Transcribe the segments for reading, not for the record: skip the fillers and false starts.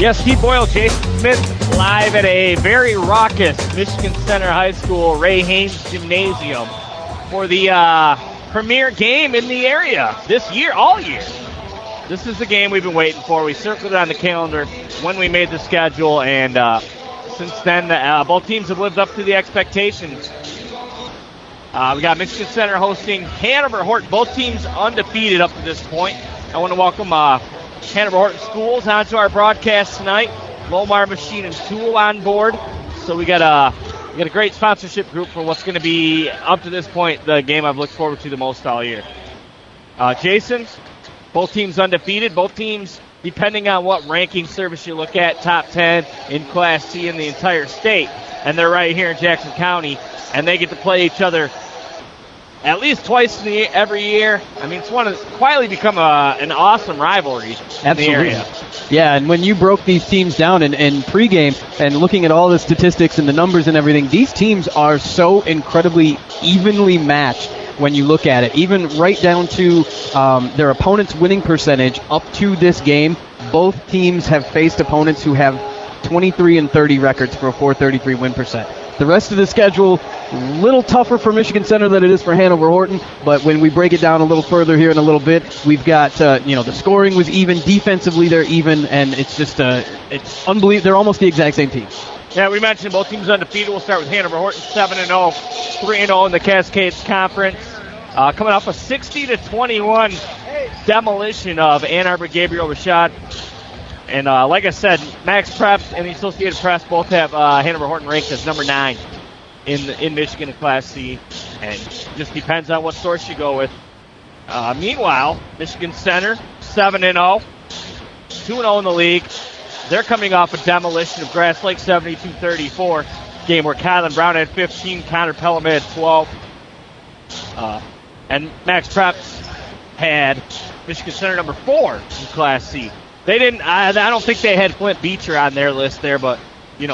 Yes, Steve Boyle, Jason Smith, live at a very raucous Michigan Center High School Ray Haynes Gymnasium for the premier game in the area this year, all year. This is the game we've been waiting for. We circled it on the calendar when we made the schedule, and since then, both teams have lived up to the expectations. We got Michigan Center hosting Hanover Horton, both teams undefeated up to this point. I want to welcome Hanover Horton Schools onto our broadcast tonight. Lomar Machine and Tool on board. So we got a great sponsorship group for what's going to be, up to this point, the game I've looked forward to the most all year. Jason, both teams undefeated. Both teams, depending on what ranking service you look at, top 10 in Class C in the entire state. And they're right here in Jackson County, and they get to play each other at least twice every year. I mean, it's quietly become an awesome rivalry in the area. Yeah, and when you broke these teams down in pregame and looking at all the statistics and the numbers and everything, these teams are so incredibly evenly matched when you look at it. Even right down to their opponent's winning percentage up to this game, both teams have faced opponents who have 23 and 30 records for a .433 win percent. The rest of the schedule, a little tougher for Michigan Center than it is for Hanover Horton, but when we break it down a little further here in a little bit, we've got, the scoring was even, defensively they're even, and it's just, it's unbelievable. They're almost the exact same team. Yeah, we mentioned both teams undefeated. We'll start with Hanover Horton, 7-0, 3-0 in the Cascades Conference. Coming off a 60-21 demolition of Ann Arbor Gabriel Rashad. And like I said, Max Prep and the Associated Press both have Hanover Horton ranked as number 9 in Michigan in Class C. And just depends on what source you go with. Meanwhile, Michigan Center, 7-0, 2-0 in the league. They're coming off a demolition of Grass Lake, 72-34. Game where Kylan Brown had 15, Connor Pelham had 12. And Max Prep had Michigan Center number 4 in Class C. They didn't. I don't think they had Flint Beecher on their list there, but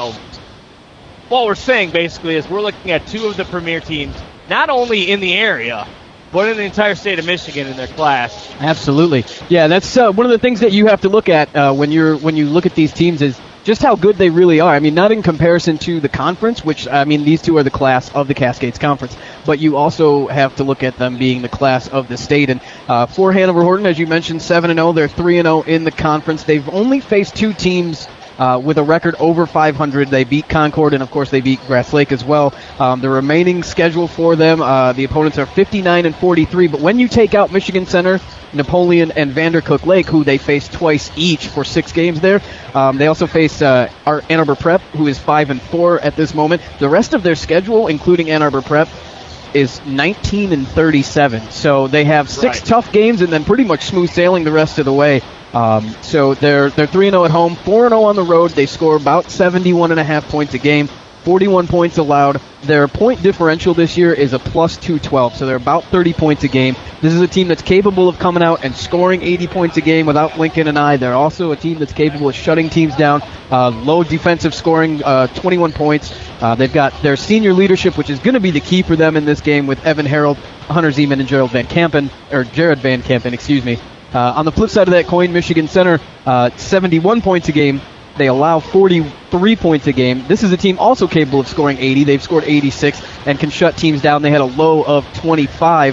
what we're saying basically is we're looking at two of the premier teams, not only in the area, but in the entire state of Michigan in their class. Absolutely, yeah. That's one of the things that you have to look at when you look at these teams is just how good they really are. I mean, not in comparison to the conference, which, I mean, these two are the class of the Cascades Conference, but you also have to look at them being the class of the state. And for Hanover Horton, as you mentioned, 7-0, they're 3-0 in the conference. They've only faced two teams with a record over 500. They beat Concord, and of course they beat Grass Lake as well. The remaining schedule for them, the opponents are 59 and 43, but when you take out Michigan Center, Napoleon, and Vandercook Lake, who they face twice each for 6 games there, they also face Ann Arbor Prep, who is 5-4 at this moment. The rest of their schedule, including Ann Arbor Prep, is 19 and 37. So they have 6 tough games and then pretty much smooth sailing the rest of the way. So they're 3-0 at home, 4-0 on the road. They score about 71.5 points a game, 41 points allowed. Their point differential this year is a plus 212, so they're about 30 points a game. This is a team that's capable of coming out and scoring 80 points a game without Lincoln and I. They're also a team that's capable of shutting teams down, low defensive scoring, 21 points. They've got their senior leadership, which is going to be the key for them in this game, with Evan Harold, Hunter Zeman, and Jared Van Kampen, excuse me. On the flip side of that coin, Michigan Center, 71 points a game. They allow 43 points a game. This is a team also capable of scoring 80. They've scored 86 and can shut teams down. They had a low of 25.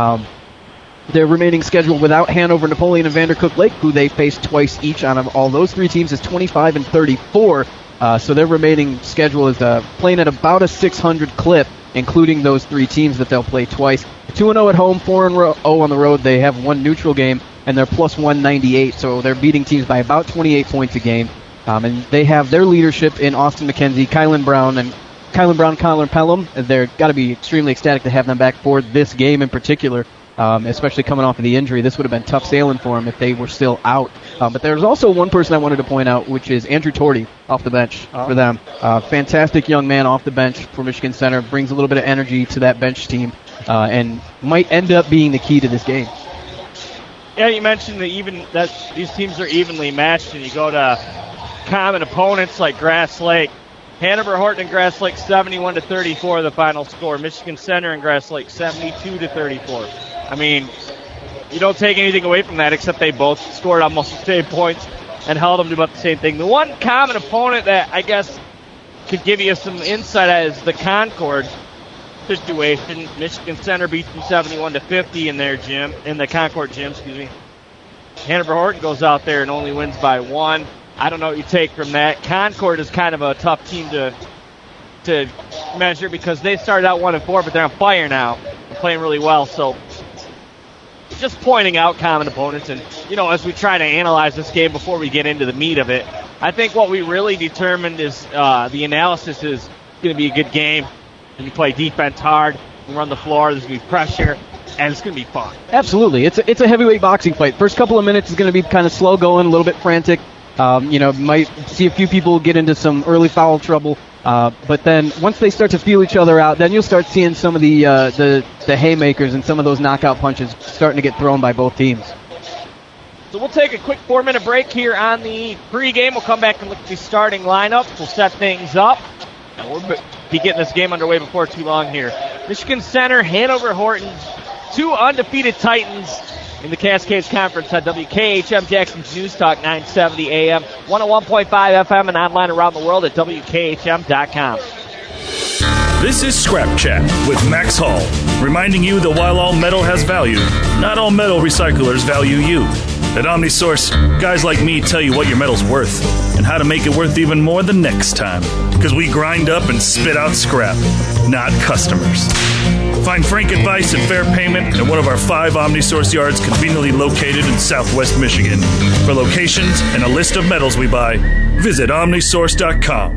Their remaining schedule without Hanover, Napoleon, and Vandercook Lake, who they faced twice each on all those 3 teams, is 25 and 34. So their remaining schedule is playing at about a 600 clip, including those 3 teams that they'll play twice. 2-0 at home, 4-0 on the road. They have 1 neutral game, and they're plus 198. So they're beating teams by about 28 points a game. And they have their leadership in Austin McKenzie, Kylan Brown, Connor Pelham. They're got to be extremely ecstatic to have them back for this game in particular, especially coming off of the injury. This would have been tough sailing for them if they were still out. But there's also one person I wanted to point out, which is Andrew Torty off the bench for them. Fantastic young man off the bench for Michigan Center, brings a little bit of energy to that bench team, and might end up being the key to this game. Yeah, you mentioned that these teams are evenly matched, and you go to common opponents like Grass Lake. Hanover Horton and Grass Lake 71-34 the final score. Michigan Center and Grass Lake 72-34. I mean, you don't take anything away from that except they both scored almost the same points and held them to about the same thing. The one common opponent that I guess could give you some insight is the Concord situation. Michigan Center beats them 71-50 in their gym, in the Concord gym, Hanover Horton goes out there and only wins by 1. I don't know what you take from that. Concord is kind of a tough team to measure because they started out 1-4, but they're on fire now. They're playing really well, so just pointing out common opponents. And, as we try to analyze this game before we get into the meat of it, I think what we really determined is the analysis is going to be a good game. And you play defense hard, you run the floor, there's going to be pressure, and it's going to be fun. Absolutely. It's a heavyweight boxing fight. First couple of minutes is going to be kind of slow going, a little bit frantic. Might see a few people get into some early foul trouble. But then once they start to feel each other out, then you'll start seeing some of the haymakers and some of those knockout punches starting to get thrown by both teams. So we'll take a quick 4-minute break here on the pregame. We'll come back and look at the starting lineup. We'll set things up. And we'll be getting this game underway before too long here. Michigan Center, Hanover Horton, 2 undefeated Titans in the Cascades Conference on WKHM Jackson's News Talk 970 AM, 101.5 FM, and online around the world at WKHM.com. This is Scrap Chat with Max Hall, reminding you that while all metal has value, not all metal recyclers value you. At OmniSource, guys like me tell you what your metal's worth and how to make it worth even more the next time. Because we grind up and spit out scrap, not customers. Find frank advice and fair payment at one of our 5 OmniSource yards conveniently located in Southwest Michigan. For locations and a list of metals we buy, visit OmniSource.com.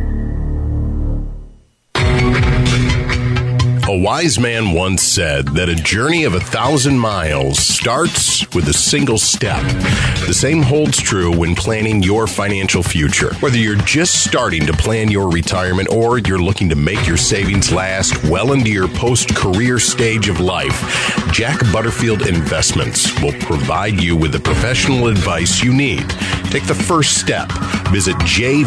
A wise man once said that a journey of 1,000 miles starts with a single step. The same holds true when planning your financial future. Whether you're just starting to plan your retirement or you're looking to make your savings last well into your post-career stage of life, Jack Butterfield Investments will provide you with the professional advice you need. Take the first step. Visit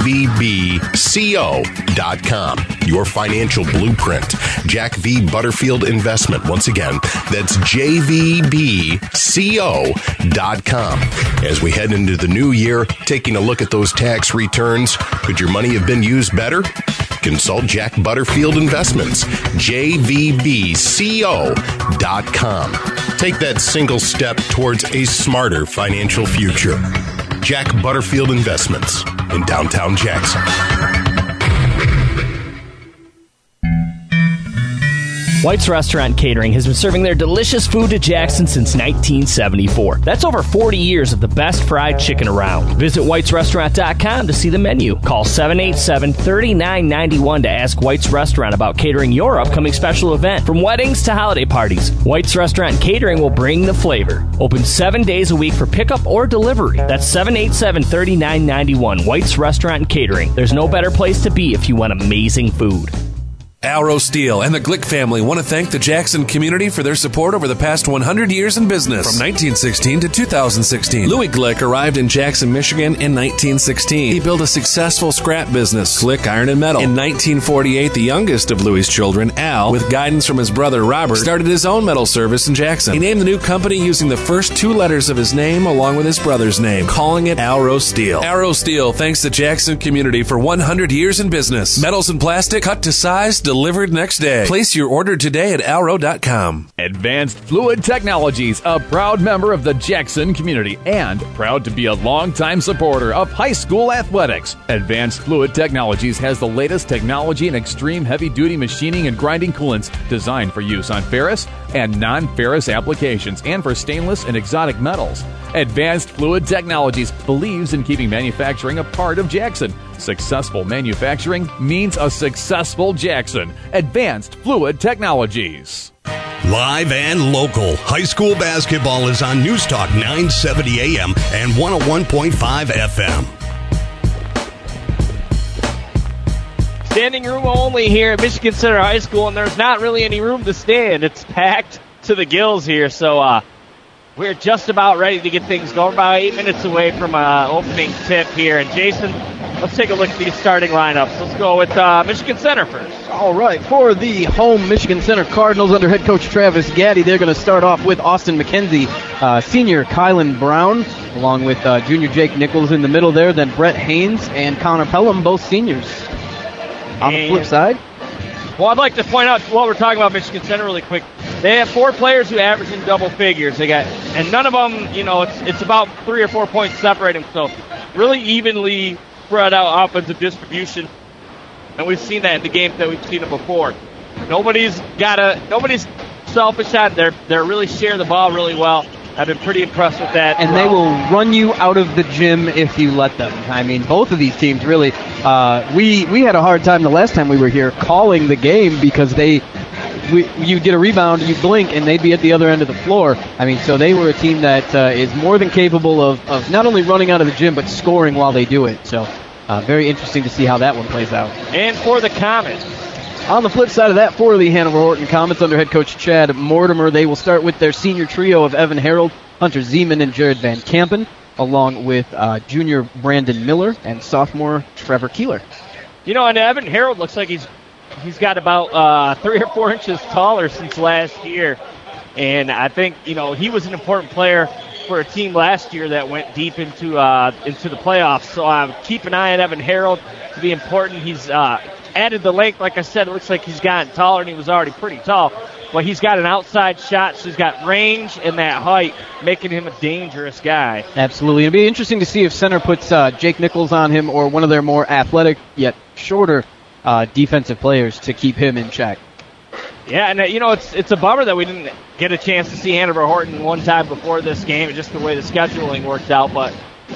jvbco.com. Your financial blueprint. Jack V. Butterfield Investment. Once again, that's jvbco.com. As we head into the new year, taking a look at those tax returns, could your money have been used better? Consult Jack Butterfield Investments, jvbco.com. Take that single step towards a smarter financial future. Jack Butterfield Investments in downtown Jackson. White's Restaurant and Catering has been serving their delicious food to Jackson since 1974. That's over 40 years of the best fried chicken around. Visit whitesrestaurant.com to see the menu. Call 787-3991 to ask White's Restaurant about catering your upcoming special event. From weddings to holiday parties, White's Restaurant and Catering will bring the flavor. Open 7 days a week for pickup or delivery. That's 787-3991, White's Restaurant and Catering. There's no better place to be if you want amazing food. Alro Steel and the Glick family want to thank the Jackson community for their support over the past 100 years in business. From 1916 to 2016, Louis Glick arrived in Jackson, Michigan in 1916. He built a successful scrap business, Glick Iron and Metal. In 1948, the youngest of Louis' children, Al, with guidance from his brother Robert, started his own metal service in Jackson. He named the new company using the first 2 letters of his name along with his brother's name, calling it Alro Steel. Alro Steel thanks the Jackson community for 100 years in business. Metals and plastic cut to size, delivered next day. Place your order today at alro.com. Advanced Fluid Technologies, a proud member of the Jackson community and proud to be a longtime supporter of high school athletics. Advanced Fluid Technologies has the latest technology in extreme heavy-duty machining and grinding coolants designed for use on ferrous and non-ferrous applications and for stainless and exotic metals. Advanced Fluid Technologies believes in keeping manufacturing a part of Jackson. Successful manufacturing means a successful Jackson. Advanced Fluid Technologies. Live and local. High school basketball is on News Talk 970 AM and 101.5 FM. Standing room only here at Michigan Center High School, and there's not really any room to stand. It's packed to the gills here, so we're just about ready to get things going. About 8 minutes away from opening tip here. And Jason, let's take a look at these starting lineups. Let's go with Michigan Center first. All right, for the home Michigan Center Cardinals under head coach Travis Gaddy, they're going to start off with Austin McKenzie, senior Kylan Brown, along with junior Jake Nichols in the middle there, then Brett Haynes and Connor Pelham, both seniors. On the flip side, well, I'd like to point out while we're talking about Michigan Center really quick, they have 4 players who average in double figures. And none of them, it's about 3 or 4 points separating them. So really evenly spread out offensive distribution. And we've seen that in the games that we've seen it before. Nobody's selfish at it. They're really sharing the ball really well. I've been pretty impressed with that. And they will run you out of the gym if you let them. I mean, both of these teams really. We had a hard time the last time we were here calling the game because you get a rebound, you blink, and they'd be at the other end of the floor. I mean, so they were a team that is more than capable of not only running out of the gym but scoring while they do it. So very interesting to see how that one plays out. And for the Comets. On the flip side of that, for the Hanover Horton Comets under head coach Chad Mortimer, they will start with their senior trio of Evan Harold, Hunter Zeman, and Jared Van Kampen, along with junior Brandon Miller and sophomore Trevor Keeler. And Evan Harold looks like he's got about 3 or 4 inches taller since last year. And I think, he was an important player for a team last year that went deep into the playoffs. So keep an eye on Evan Harold to be important. He's added the length. Like I said, it looks like he's gotten taller, and he was already pretty tall. But he's got an outside shot, so he's got range and that height, making him a dangerous guy. Absolutely. It'll be interesting to see if center puts Jake Nichols on him or one of their more athletic yet shorter defensive players to keep him in check. Yeah, and it's a bummer that we didn't get a chance to see Hanover Horton one time before this game, just the way the scheduling worked out. But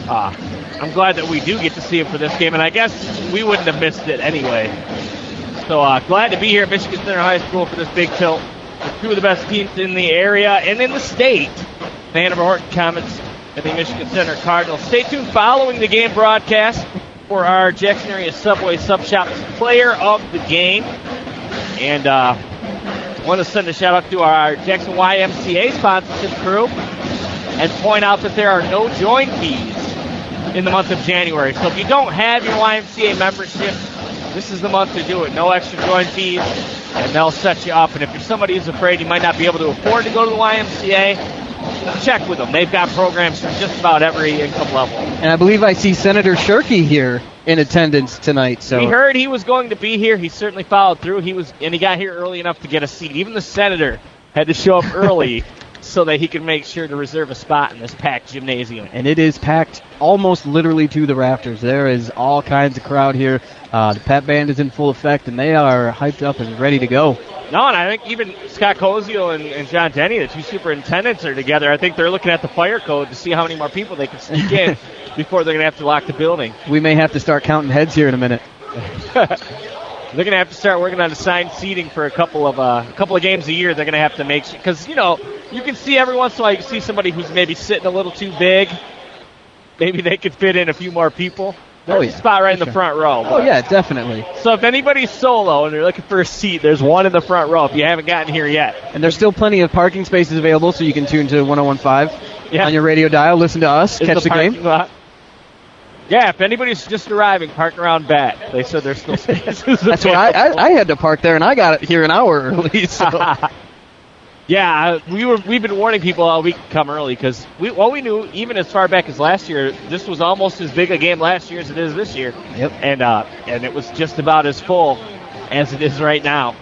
I'm glad that we do get to see him for this game, and I guess we wouldn't have missed it anyway. So glad to be here at Michigan Center High School for this big tilt with 2 of the best teams in the area and in the state, the Hanover Horton Comets and the Michigan Center Cardinals. Stay tuned following the game broadcast for our Jackson Area Subway Sub Shop's Player of the Game. And want to send a shout out to our Jackson YMCA sponsorship crew and point out that there are no join fees in the month of January. So if you don't have your YMCA membership, this is the month to do it. No extra join fees, and they'll set you up. And if you're somebody who's afraid you might not be able to afford to go to the YMCA, check with them. They've got programs from just about every income level. And I believe I see Senator Shirkey here in attendance tonight. So we heard he was going to be here. He certainly followed through. He got here early enough to get a seat. Even the senator had to show up early so that he could make sure to reserve a spot in this packed gymnasium. And it is packed almost literally to the rafters. There is all kinds of crowd here. The Pat Band is in full effect, and they are hyped up and ready to go. No, and I think even Scott Cozio and John Denny, the 2 superintendents, are together. I think they're looking at the fire code to see how many more people they can sneak in before they're going to have to lock the building. We may have to start counting heads here in a minute. They're going to have to start working on assigned seating for a couple of games a year. They're going to have to make sure, because you can see every once in a while you can see somebody who's maybe sitting a little too big. Maybe they could fit in a few more people. There's a spot right in the front row. Oh, yeah, definitely. So if anybody's solo and they're looking for a seat, there's one in the front row if you haven't gotten here yet. And there's still plenty of parking spaces available, so you can tune to 101.5 on your radio dial, listen to us, catch the game. Yeah, if anybody's just arriving, park around back. They said there's still spaces. That's why I had to park there, and I got it here an hour early. So. Yeah, we've been warning people all week to come early because we knew even as far back as last year, this was almost as big a game last year as it is this year. Yep. And it was just about as full as it is right now.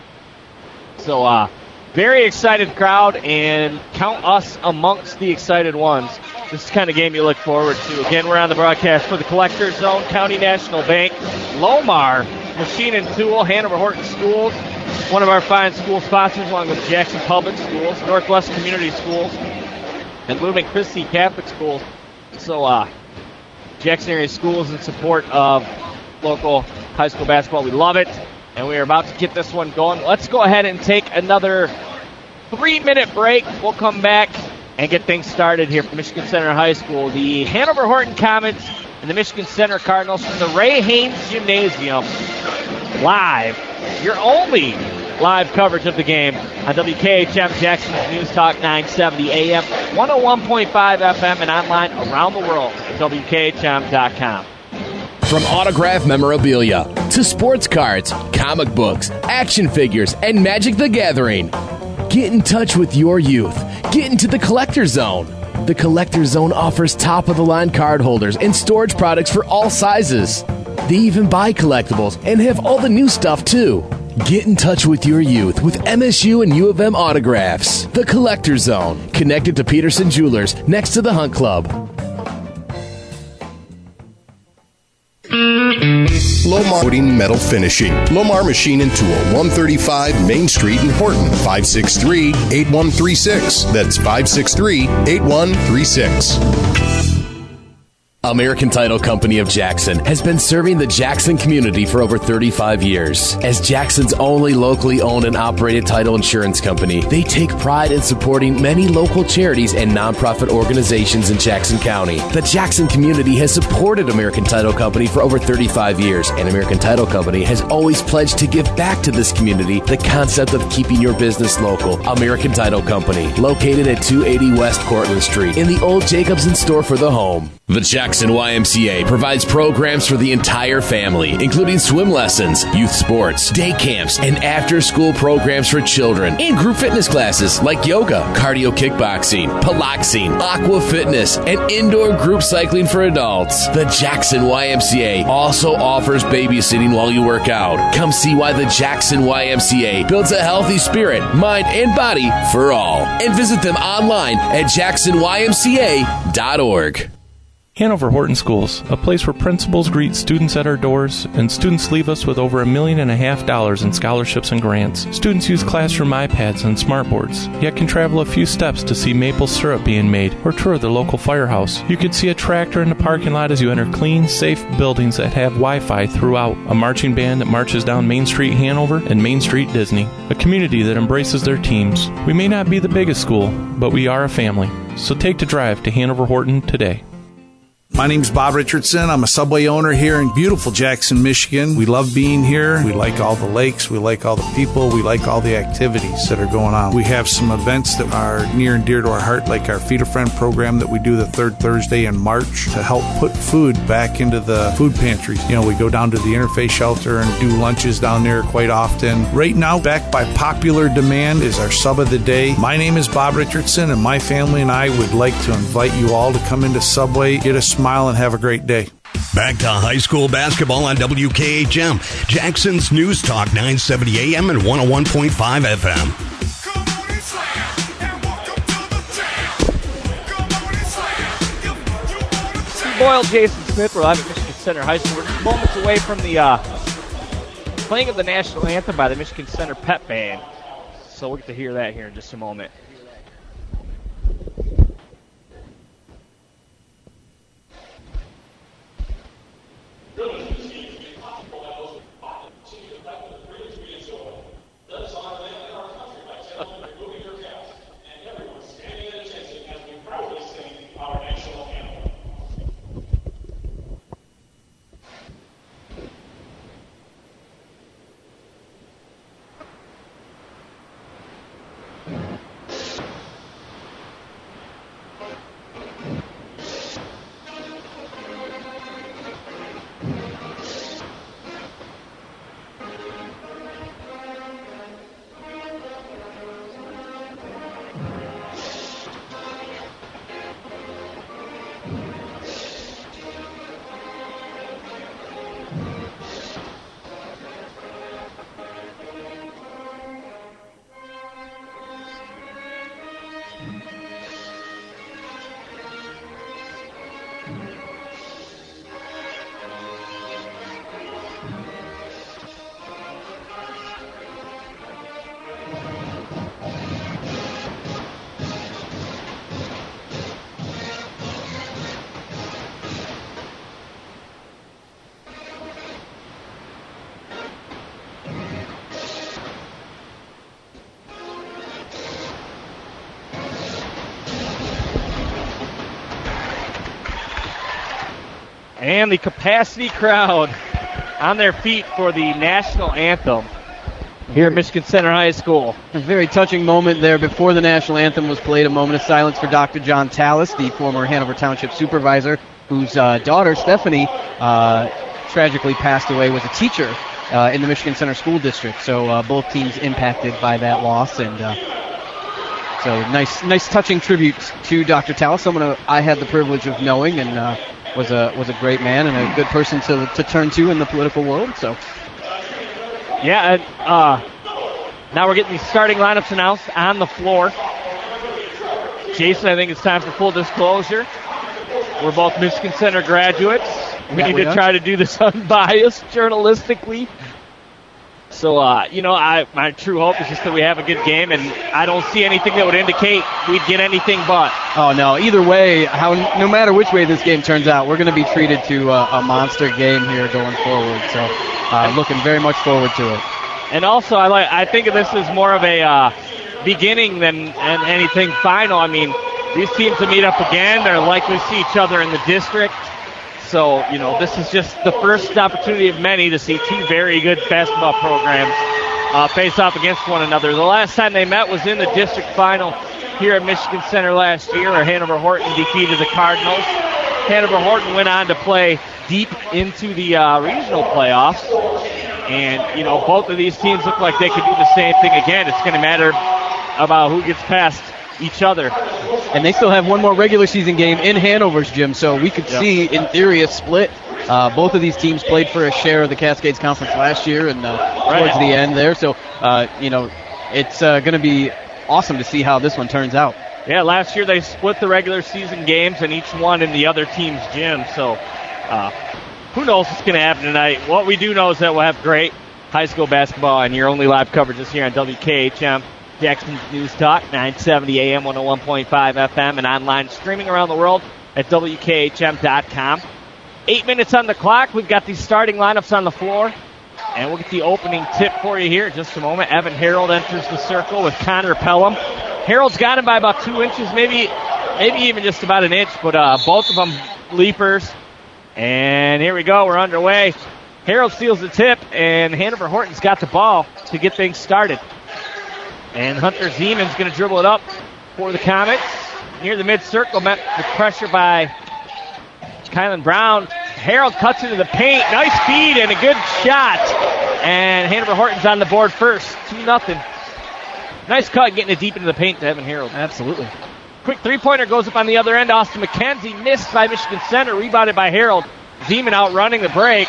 So very excited crowd, and count us amongst the excited ones. This is the kind of game you look forward to. Again, we're on the broadcast for the Collectors Zone, County National Bank, Lomar Machine and Tool, Hanover Horton Schools, one of our fine school sponsors, along with Jackson Public Schools, Northwest Community Schools, and Blooming Christi Catholic Schools. So Jackson area schools in support of local high school basketball. We love it, and we are about to get this one going. Let's go ahead and take another 3-minute break. We'll come back and get things started here from Michigan Center High School. The Hanover Horton Comets and the Michigan Center Cardinals from the Ray Haynes Gymnasium. Live, your only live coverage of the game on WKHM Jackson's News Talk 970 AM, 101.5 FM, and online around the world at WKHM.com. From autograph memorabilia to sports cards, comic books, action figures, and Magic the Gathering, get in touch with your youth. Get into the Collector Zone. The Collector Zone offers top-of-the-line card holders and storage products for all sizes. They even buy collectibles and have all the new stuff, too. Get in touch with your youth with MSU and U of M autographs. The Collector Zone, connected to Peterson Jewelers, next to the Hunt Club. Lomar Coating Metal Finishing. Lomar Machine and Tool, 135 Main Street in Horton, 563-8136. That's 563-8136. American Title Company of Jackson has been serving the Jackson community for over 35 years. As Jackson's only locally owned and operated title insurance company, they take pride in supporting many local charities and nonprofit organizations in Jackson County. The Jackson community has supported American Title Company for over 35 years, and American Title Company has always pledged to give back to this community the concept of keeping your business local. American Title Company, located at 280 West Cortlandt Street in the old Jacobson store for the home. The Jackson YMCA provides programs for the entire family, including swim lessons, youth sports, day camps, and after-school programs for children, and group fitness classes like yoga, cardio kickboxing, piloxing, aqua fitness, and indoor group cycling for adults. The Jackson YMCA also offers babysitting while you work out. Come see why the Jackson YMCA builds a healthy spirit, mind, and body for all. And visit them online at jacksonymca.org. Hanover Horton Schools, a place where principals greet students at our doors, and students leave us with over $1.5 million in scholarships and grants. Students use classroom iPads and smartboards, yet can travel a few steps to see maple syrup being made or tour the local firehouse. You can see a tractor in the parking lot as you enter clean, safe buildings that have Wi-Fi throughout, a marching band that marches down Main Street Hanover and Main Street Disney, a community that embraces their teams. We may not be the biggest school, but we are a family, so take the drive to Hanover Horton today. My name's Bob Richardson. I'm a Subway owner here in beautiful Jackson, Michigan. We love being here. We like all the lakes. We like all the people. We like all the activities that are going on. We have some events that are near and dear to our heart, like our Feed a Friend program that we do the third Thursday in March to help put food back into the food pantries. You know, we go down to the Interfaith Shelter and do lunches down there quite often. Right now, backed by popular demand, is our Sub of the Day. My name is Bob Richardson, and my family and I would like to invite you all to come into Subway, get a smile, and have a great day. Back to high school basketball on WKHM, Jackson's News Talk 970 AM and 101.5 FM. Steve Boyle, Jason Smith, we're live at Michigan Center High School. We're just moments away from the playing of the national anthem by the Michigan Center Pep Band. So we'll get to hear that here in just a moment. And the capacity crowd on their feet for the national anthem. here at Michigan Center High School. A very touching moment there before the national anthem was played. A moment of silence for Dr. John Tallis, the former Hanover Township supervisor, whose daughter, Stephanie, tragically passed away, was a teacher in the Michigan Center School District. So both teams impacted by that loss. And so nice touching tribute to Dr. Tallis, someone I had the privilege of knowing, and was a great man and a good person to turn to in the political world. So. Yeah, and now we're getting the starting lineups announced on the floor. Jason, I think it's time for full disclosure. We're both Michigan Center graduates. We need to try to do this unbiased journalistically. So, my true hope is just that we have a good game, and I don't see anything that would indicate we'd get anything but. Oh, no. Either way, no matter which way this game turns out, we're going to be treated to a monster game here going forward. So, looking very much forward to it. And also, I think of this as more of a beginning than anything final. I mean, these teams will meet up again. They're likely to see each other in the district. So, this is just the first opportunity of many to see two very good basketball programs face off against one another. The last time they met was in the district final here at Michigan Center last year, where Hanover Horton defeated the Cardinals. Hanover Horton went on to play deep into the regional playoffs. And, both of these teams look like they could do the same thing again. It's going to matter about who gets past each other. And they still have one more regular season game in Hanover's gym, so we could see, in theory, a split. Both of these teams played for a share of the Cascades Conference last year and towards the end there. So, it's going to be awesome to see how this one turns out. Yeah, last year they split the regular season games and each one in the other team's gym. So, who knows what's going to happen tonight. What we do know is that we'll have great high school basketball, and your only live coverage is here on WKHM, Jackson's News Talk, 970 AM, 101.5 FM, and online streaming around the world at WKHM.com. 8 minutes on the clock. We've got the starting lineups on the floor, and we'll get the opening tip for you here in just a moment. Evan Harold enters the circle with Connor Pelham. Harold's got him by about 2 inches, maybe even just about an inch, but both of them leapers. And here we go. We're underway. Harold steals the tip, and Hanover Horton's got the ball to get things started. And Hunter Zeman's going to dribble it up for the Comets. Near the mid-circle, met with pressure by Kylan Brown. Harold cuts into the paint. Nice feed and a good shot. And Hanover Horton's on the board first, 2-0. Nice cut getting it deep into the paint to Evan Harold. Absolutely. Quick three-pointer goes up on the other end. Austin McKenzie missed by Michigan Center. Rebounded by Harold. Zeman outrunning the break.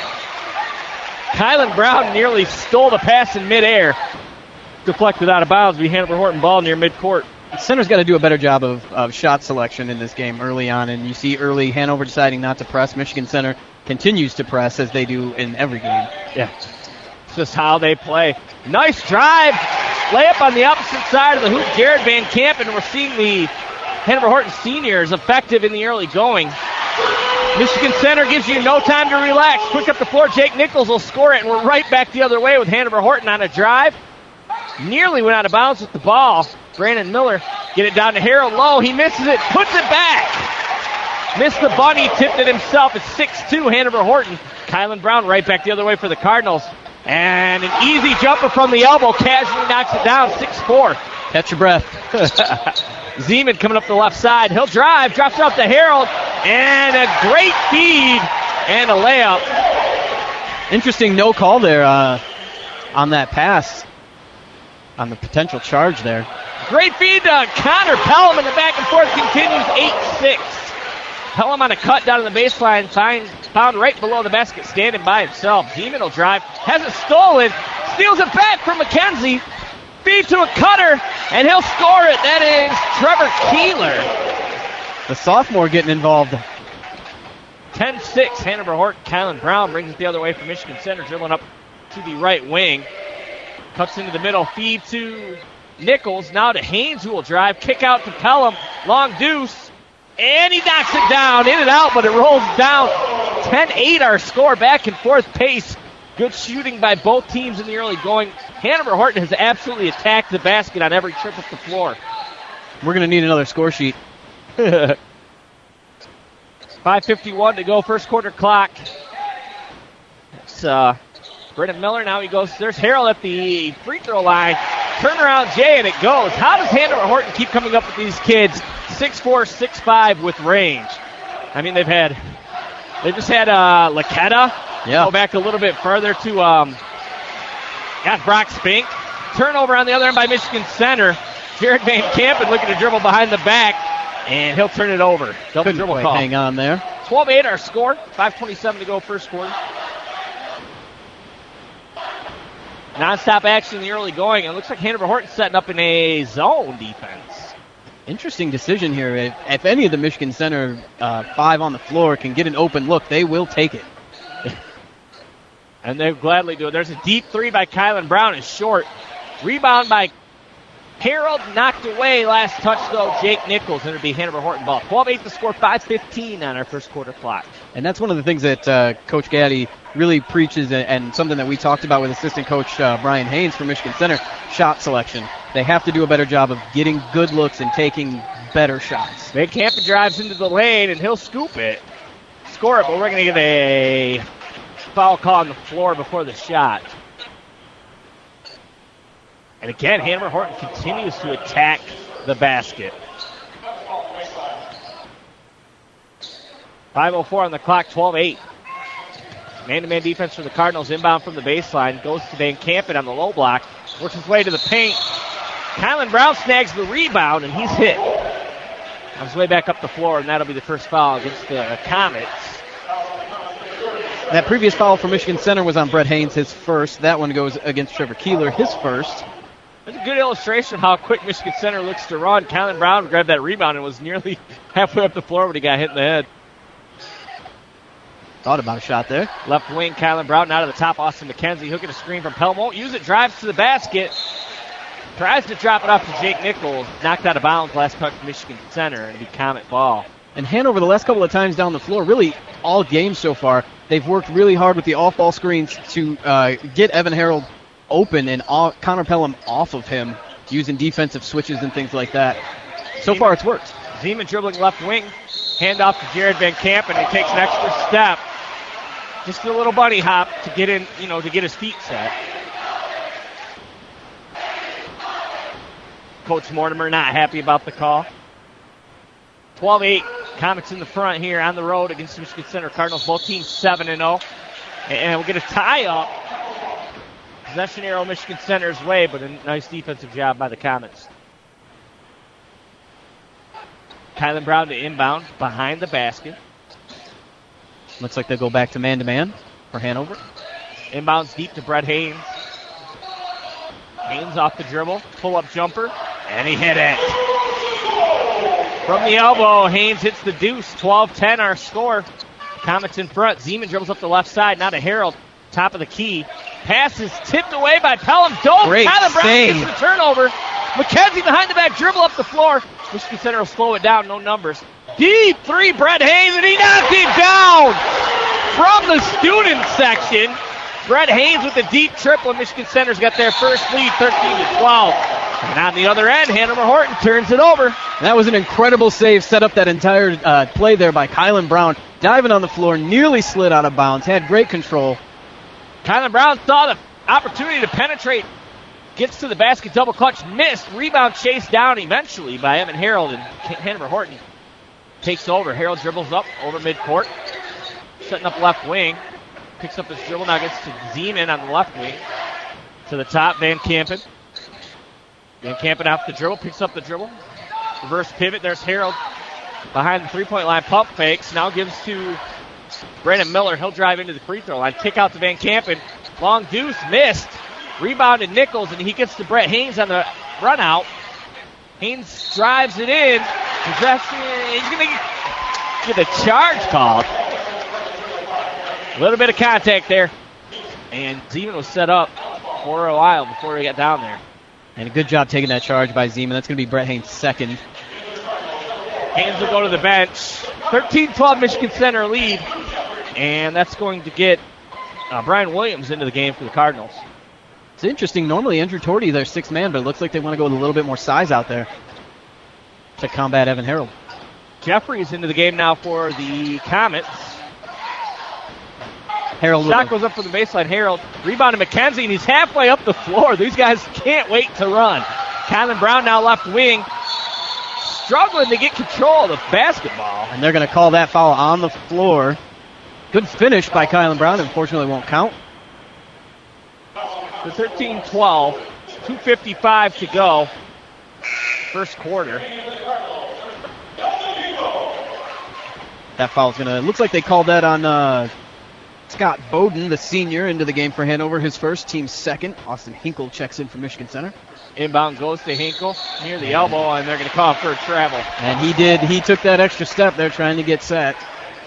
Kylan Brown nearly stole the pass in midair. Deflected out of bounds. Be Hanover Horton ball near midcourt. Center's got to do a better job of shot selection in this game early on, and you see early Hanover deciding not to press. Michigan Center continues to press as they do in every game. Yeah, it's just how they play. Nice drive. Layup on the opposite side of the hoop. Jared Van Camp, and we're seeing the Hanover Horton seniors effective in the early going. Michigan Center gives you no time to relax. Quick up the floor. Jake Nichols will score it, and we're right back the other way with Hanover Horton on a drive. Nearly went out of bounds with the ball. Brandon Miller get it down to Harold Lowe. He misses it, puts it back. Missed the bunny, tipped it himself. It's 6-2 Hanover Horton. Kylan Brown right back the other way for the Cardinals. And an easy jumper from the elbow. Casually knocks it down, 6-4. Catch your breath. Zeman coming up the left side. He'll drive, drops it off to Harold. And a great feed and a layup. Interesting no call there on that pass. On the potential charge there. Great feed to Connor Pelham, and the back and forth continues, 8-6. Pelham on a cut down to the baseline, found right below the basket, standing by himself. Zeman will drive, has it stolen, steals it back from McKenzie, feed to a cutter, and he'll score it. That is Trevor Keeler. The sophomore getting involved. 10-6, Hanover Horton. Kylan Brown brings it the other way for Michigan Center, dribbling up to the right wing. Cuts into the middle, feed to Nichols, now to Haynes, who will drive, kick out to Pelham, long deuce, and he knocks it down, in and out, but it rolls down. 10-8 our score, back and forth pace. Good shooting by both teams in the early going. Hanover Horton has absolutely attacked the basket on every trip up the floor. We're going to need another score sheet. 5:51 to go, first quarter clock. It's Brennan Miller, now he goes, there's Harold at the free throw line. Turnaround Jay, and it goes. How does Hanover Horton keep coming up with these kids 6'4", 6'5" with range? I mean, they've just had Laketta. Yeah. Go back a little bit further to Brock Spink. Turnover on the other end by Michigan Center. Jared Van Kampen looking to dribble behind the back, and he'll turn it over. Double dribble call. Hang on there. 12-8 our score. 5:27 to go first quarter. Non-stop action in the early going. It looks like Hanover Horton setting up in a zone defense. Interesting decision here. If any of the Michigan Center 5 on the floor can get an open look, they will take it. And they'll gladly do it. There's a deep three by Kylan Brown. It's short. Rebound by Harold, knocked away. Last touch, though, Jake Nichols. And it'll be Hanover Horton ball. 12-8 to score, 5:15 on our first quarter clock. And that's one of the things that Coach Gaddy really preaches, and something that we talked about with assistant coach Brian Haynes from Michigan Center, shot selection. They have to do a better job of getting good looks and taking better shots. Van Kampen drives into the lane, and he'll scoop it. Score it, but we're going to get a foul call on the floor before the shot. And again, Hanover Horton continues to attack the basket. 5:04 on the clock, 12-8. Man-to-man defense for the Cardinals, inbound from the baseline. Goes to Van Kampen on the low block. Works his way to the paint. Kylan Brown snags the rebound, and he's hit. Comes way back up the floor, and that'll be the first foul against the Comets. That previous foul for Michigan Center was on Brett Haynes, his first. That one goes against Trevor Keeler, his first. That's a good illustration of how quick Michigan Center looks to run. Kylan Brown grabbed that rebound and was nearly halfway up the floor when he got hit in the head. Thought about a shot there. Left wing, Kylan Brown out of the top. Austin McKenzie hooking a screen from Pell. Won't use it, drives to the basket. Tries to drop it off to Jake Nichols. Knocked out of bounds last touch for Michigan Center, and it'll be Comet ball. And Hanover, the last couple of times down the floor, really all games so far, they've worked really hard with the off-ball screens to get Evan Harold open and Connor Pelham off of him using defensive switches and things like that. So far, it's worked. Zeman dribbling left wing. Hand off to Jared Van Kampen, and he takes an extra step. Just a little bunny hop to get in, to get his feet set. Coach Mortimer not happy about the call. 12-8. Comets in the front here on the road against Michigan Center Cardinals. Both teams 7-0. And we'll get a tie-up. Possession arrow Michigan Center's way, but a nice defensive job by the Comets. Kylan Brown to inbound behind the basket. Looks like they'll go back to man-to-man for Hanover. Inbounds deep to Brett Haynes. Haynes off the dribble. Pull-up jumper. And he hit it. From the elbow, Haynes hits the deuce. 12-10 our score. Comets in front. Zeman dribbles up the left side. Now to Harold. Top of the key. Pass is tipped away by Pelham. Great Kylan Brown save. gets the turnover. McKenzie behind the back. Dribble up the floor. Michigan Center will slow it down. No numbers. Deep three, Brett Haynes, and he knocked it down from the student section. Brett Haynes with the deep triple. Michigan Center's got their first lead, 13-12. And on the other end, Hanover Horton turns it over. That was an incredible save, set up that entire play there by Kylan Brown. Diving on the floor, nearly slid out of bounds, had great control. Kylan Brown saw the opportunity to penetrate. Gets to the basket, double clutch, missed. Rebound chased down eventually by Evan Harold, and Hanover Horton takes over. Harold dribbles up over midcourt. Setting up left wing. Picks up his dribble, now gets to Zeman on the left wing. To the top, Van Kampen. Van Kampen off the dribble, picks up the dribble. Reverse pivot, there's Harold behind the three-point line. Pump fakes, now gives to Brandon Miller. He'll drive into the free throw line. Kick out to Van Kampen. Long deuce, missed. Rebounded Nichols, and he gets to Brett Haynes on the run out. Haynes drives it in. Possession, he's going to get a charge called. A little bit of contact there. And Zeman was set up for a while before he got down there. And a good job taking that charge by Zeman. That's going to be Brett Haynes' second. Haynes will go to the bench. 13-12 Michigan Center lead. And that's going to get Brian Williams into the game for the Cardinals. It's interesting. Normally Andrew Torty, their sixth man, but it looks like they want to go with a little bit more size out there to combat Evan Harold. Jeffrey is into the game now for the Comets. Harold. Shot goes up for the baseline. Harold. Rebound to McKenzie, and he's halfway up the floor. These guys can't wait to run. Kylan Brown now left wing. Struggling to get control of the basketball. And they're going to call that foul on the floor. Good finish by Kylan Brown. Unfortunately, won't count. The 13-12. 2:55 to go. First quarter. That foul's going to... Looks like they called that on Scott Bowden, the senior, into the game for Hanover. His first, team's second. Austin Hinkle checks in from Michigan Center. Inbound goes to Hinkle near the elbow, and they're going to call for a travel. And he did. He took that extra step there trying to get sacked.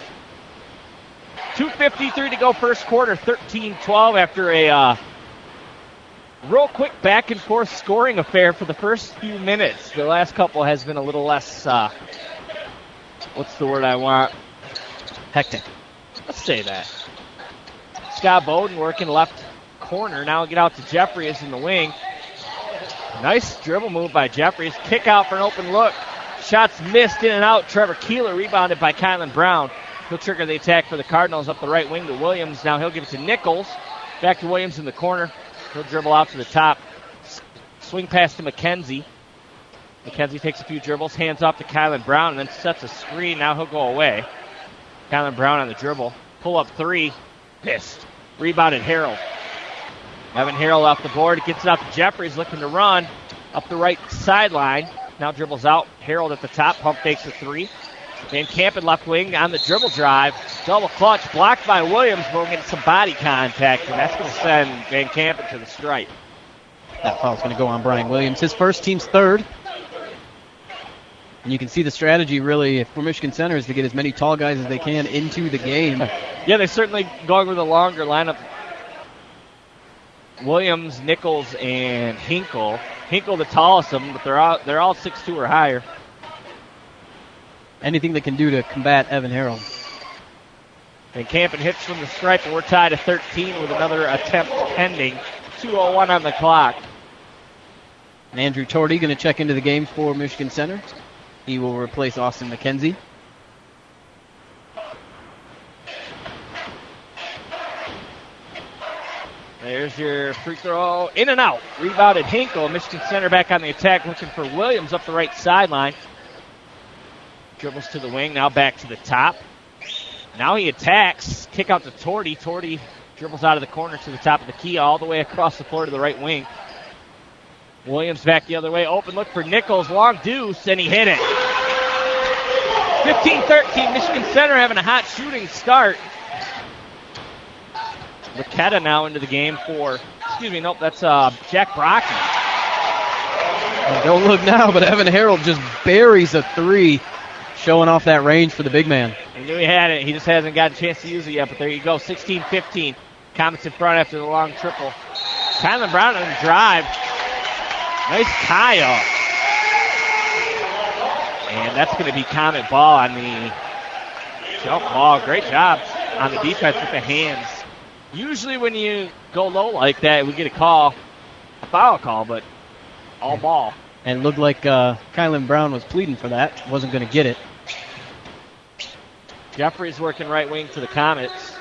2:53 to go first quarter, 13-12 after a real quick back and forth scoring affair for the first few minutes. The last couple has been a little less, what's the word I want? Hectic. Let's say that. Scott Bowden working left corner. Now get out to Jeffries in the wing. Nice dribble move by Jeffries. Kick out for an open look. Shots missed in and out. Trevor Keeler rebounded by Kylan Brown. He'll trigger the attack for the Cardinals up the right wing to Williams. Now he'll give it to Nichols. Back to Williams in the corner. He'll dribble out to the top. Swing pass to McKenzie. McKenzie takes a few dribbles. Hands off to Kylan Brown and then sets a screen. Now he'll go away. Kylan Brown on the dribble. Pull up three. Missed. Rebounded Harold. Evan Harold off the board. Gets it out to Jeffries looking to run up the right sideline. Now dribbles out. Harold at the top. Pump fakes a three. Van Campen left wing on the dribble drive. Double clutch. Blocked by Williams. But we're getting some body contact. And that's going to send Van Campen to the stripe. That foul's going to go on Brian Williams. His first, team's third. And you can see the strategy really for Michigan Center is to get as many tall guys as they can into the game. Yeah, they're certainly going with a longer lineup. Williams, Nichols, and Hinkle. Hinkle the tallest of them, but they're all 6'2" or higher. Anything they can do to combat Evan Harold. And Campen hits from the stripe, and we're tied at 13 with another attempt pending. 2:01 on the clock. And Andrew Torty going to check into the game for Michigan Center. He will replace Austin McKenzie. There's your free throw. In and out. Rebounded Hinkle. Michigan Center back on the attack looking for Williams up the right sideline. Dribbles to the wing. Now back to the top. Now he attacks. Kick out to Torty. Torty dribbles out of the corner to the top of the key all the way across the floor to the right wing. Williams back the other way. Open look for Nichols. Long deuce, and he hit it. 15-13. Michigan Center having a hot shooting start. Raketa now into the game for, that's Jack Brocky. Don't look now, but Evan Harold just buries a three, showing off that range for the big man. He knew he had it. He just hasn't got a chance to use it yet, but there you go. 16-15. Comets in front after the long triple. Kylan Brown on the drive. Nice tie-up. And that's going to be Comet ball on the jump ball. Great job on the defense with the hands. Usually when you go low like that, we get a foul call, but all ball. And it looked like Kylan Brown was pleading for that. Wasn't going to get it. Jeffries working right wing for the Comets.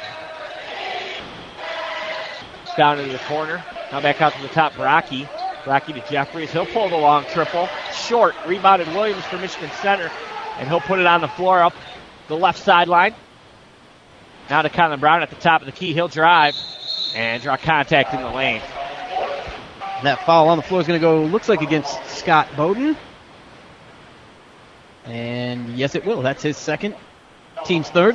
Down into the corner. Now back out to the top, Brocky. Brocky to Jeffries. He'll pull the long triple. Short. Rebounded Williams for Michigan Center. And he'll put it on the floor up the left sideline. Now to Kylan Brown at the top of the key. He'll drive and draw contact in the lane. That foul on the floor is going to go, looks like, against Scott Bowden. And yes, it will. That's his second. Team's third.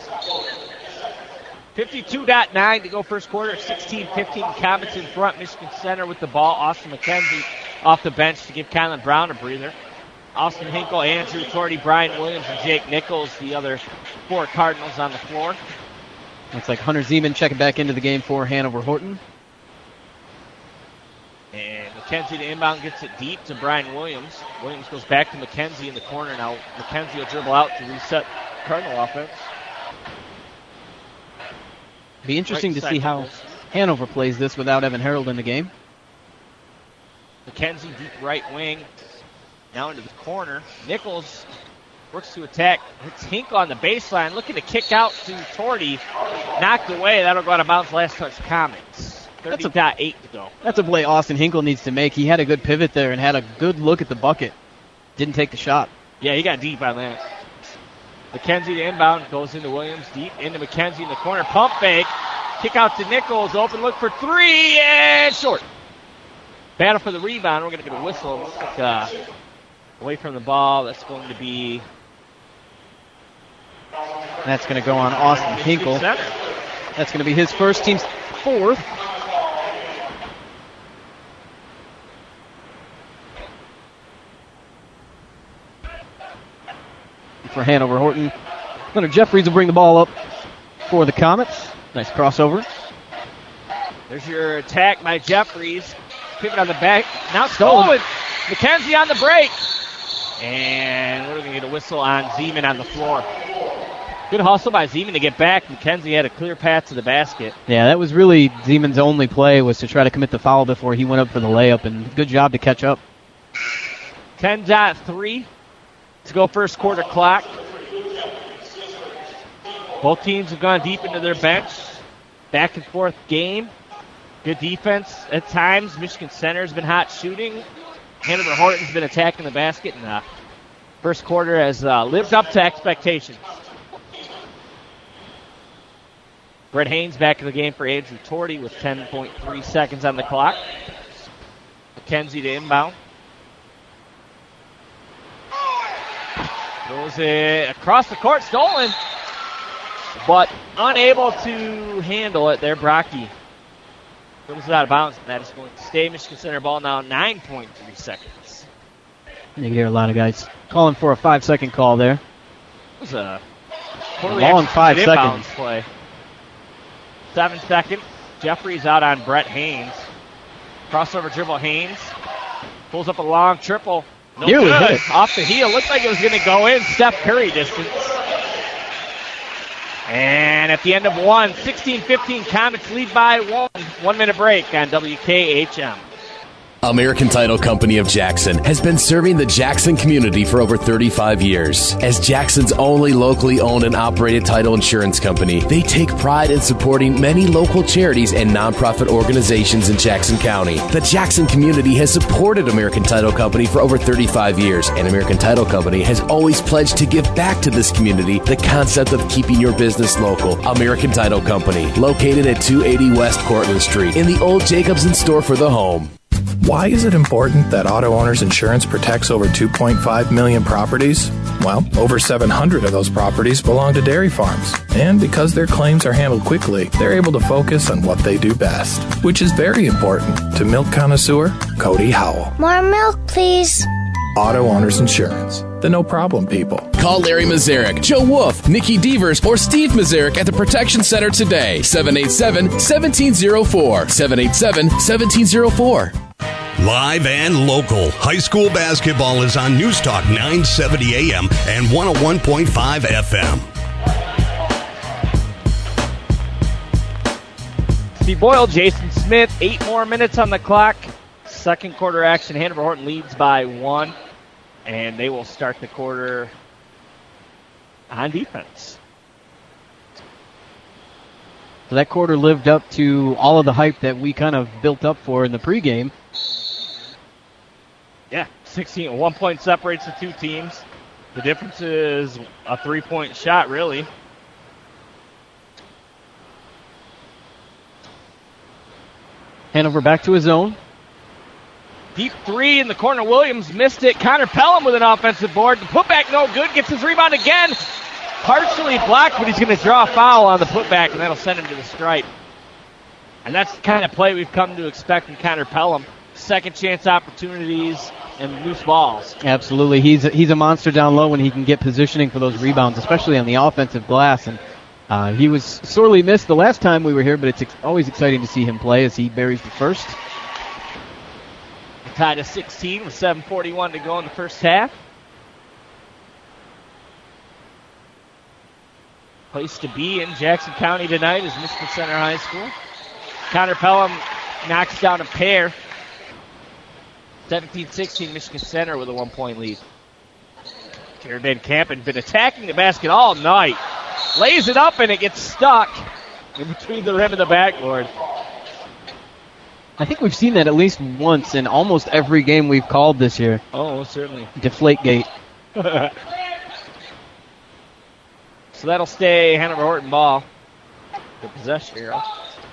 52.9 to go first quarter. 16-15. Comets in front. Michigan Center with the ball. Austin McKenzie off the bench to give Kylan Brown a breather. Austin Hinkle, Andrew Torty, Brian Williams, and Jake Nichols, the other four Cardinals on the floor. Looks like Hunter Zeman checking back into the game for Hanover Horton. And McKenzie to inbound gets it deep to Brian Williams. Williams goes back to McKenzie in the corner. Now McKenzie will dribble out to reset Cardinal offense. Be interesting to see how Hanover plays this without Evan Harold in the game. McKenzie deep right wing. Now into the corner. Nichols Works to attack. Hits Hinkle on the baseline. Looking to kick out to Torty. Knocked away. That'll go out of bounds. Last touch Comets. 30.8 to go. That's a play Austin Hinkle needs to make. He had a good pivot there and had a good look at the bucket. Didn't take the shot. Yeah, he got deep on that. McKenzie to inbound. Goes into Williams. Deep into McKenzie in the corner. Pump fake. Kick out to Nichols. Open look for three. And short. Battle for the rebound. We're going to get a whistle. Looks like away from the ball. That's going to be... That's going to go on Austin Hinkle. That's going to be his first, team's fourth. For Hanover Horton, Leonard Jeffries will bring the ball up for the Comets. Nice crossover. There's your attack by Jeffries. Pivot on the back. Now stolen. McKenzie on the break. And we're going to get a whistle on Zeman on the floor. Good hustle by Zeman to get back. McKenzie had a clear path to the basket. Yeah, that was really Zeman's only play, was to try to commit the foul before he went up for the layup, and good job to catch up. 10.3 to go first quarter clock. Both teams have gone deep into their bench. Back and forth game. Good defense at times. Michigan Center has been hot shooting. Hanover Horton's been attacking the basket, and first quarter has lived up to expectations. Brett Haynes back in the game for Andrew Torty with 10.3 seconds on the clock. McKenzie to inbound. Goes across the court, stolen, but unable to handle it there, Brocky. Goes out of bounds, and that is going to stay. Michigan Center ball now 9.3 seconds. You can hear a lot of guys calling for a 5-second call there. It was a long 5 seconds. Play. 7 seconds. Jeffries out on Brett Haynes. Crossover dribble Haynes. Pulls up a long triple. No good. Off the heel. Looked like it was going to go in. Steph Curry distance. And at the end of 16-15, Comets lead by 1. 1 minute break on WKHM. American Title Company of Jackson has been serving the Jackson community for over 35 years. As Jackson's only locally owned and operated title insurance company, they take pride in supporting many local charities and nonprofit organizations in Jackson County. The Jackson community has supported American Title Company for over 35 years, and American Title Company has always pledged to give back to this community the concept of keeping your business local. American Title Company, located at 280 West Cortlandt Street in the old Jacobson store for the home. Why is it important that Auto Owners Insurance protects over 2.5 million properties? Well, over 700 of those properties belong to dairy farms. And because their claims are handled quickly, they're able to focus on what they do best, which is very important to milk connoisseur Cody Howell. More milk, please. Auto Owners Insurance, the no-problem people. Call Larry Mazarek, Joe Wolf, Nikki Devers, or Steve Mazarek at the Protection Center today. 787-1704. 787-1704. Live and local. High school basketball is on News Talk 970 AM and 101.5 FM. Steve Boyle, Jason Smith, 8 more minutes on the clock. Second quarter action. Hanover Horton leads by 1, and they will start the quarter on defense. So that quarter lived up to all of the hype that we kind of built up for in the pregame. Yeah, 1 point separates the two teams. The difference is a 3-point shot, really. Hanover back to his own. Deep 3 in the corner. Williams missed it. Connor Pelham with an offensive board. The putback no good. Gets his rebound again. Partially blocked, but he's going to draw a foul on the putback, and that'll send him to the stripe. And that's the kind of play we've come to expect from Connor Pelham. Second chance opportunities and loose balls. Absolutely. He's a monster down low when he can get positioning for those rebounds, especially on the offensive glass. And he was sorely missed the last time we were here, but it's always exciting to see him play as he buries the first. Tied to 16 with 7:41 to go in the first half. Place to be in Jackson County tonight is Michigan Center High School. Connor Pelham knocks down a pair. 17-16, Michigan Center with a 1-point lead. Jared Van Kampen been attacking the basket all night. Lays it up and it gets stuck in between the rim and the backboard. I think we've seen that at least once in almost every game we've called this year. Oh, certainly. Deflategate. So that'll stay Hanover Horton ball. The possession arrow.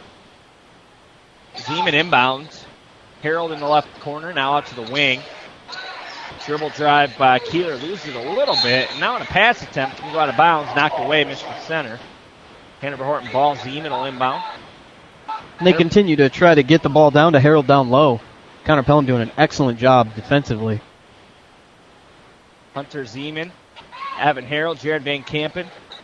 Zeman inbounds. Harold in the left corner, now out to the wing. Dribble drive by Keeler, loses it a little bit. And now on a pass attempt, can go out of bounds, knocked away, Michigan Center. Hanover Horton ball, Zeman will inbound. And they continue to try to get the ball down to Harold down low. Connor Pelham doing an excellent job defensively. Hunter Zeman, Evan Harold, Jared Van Kampen,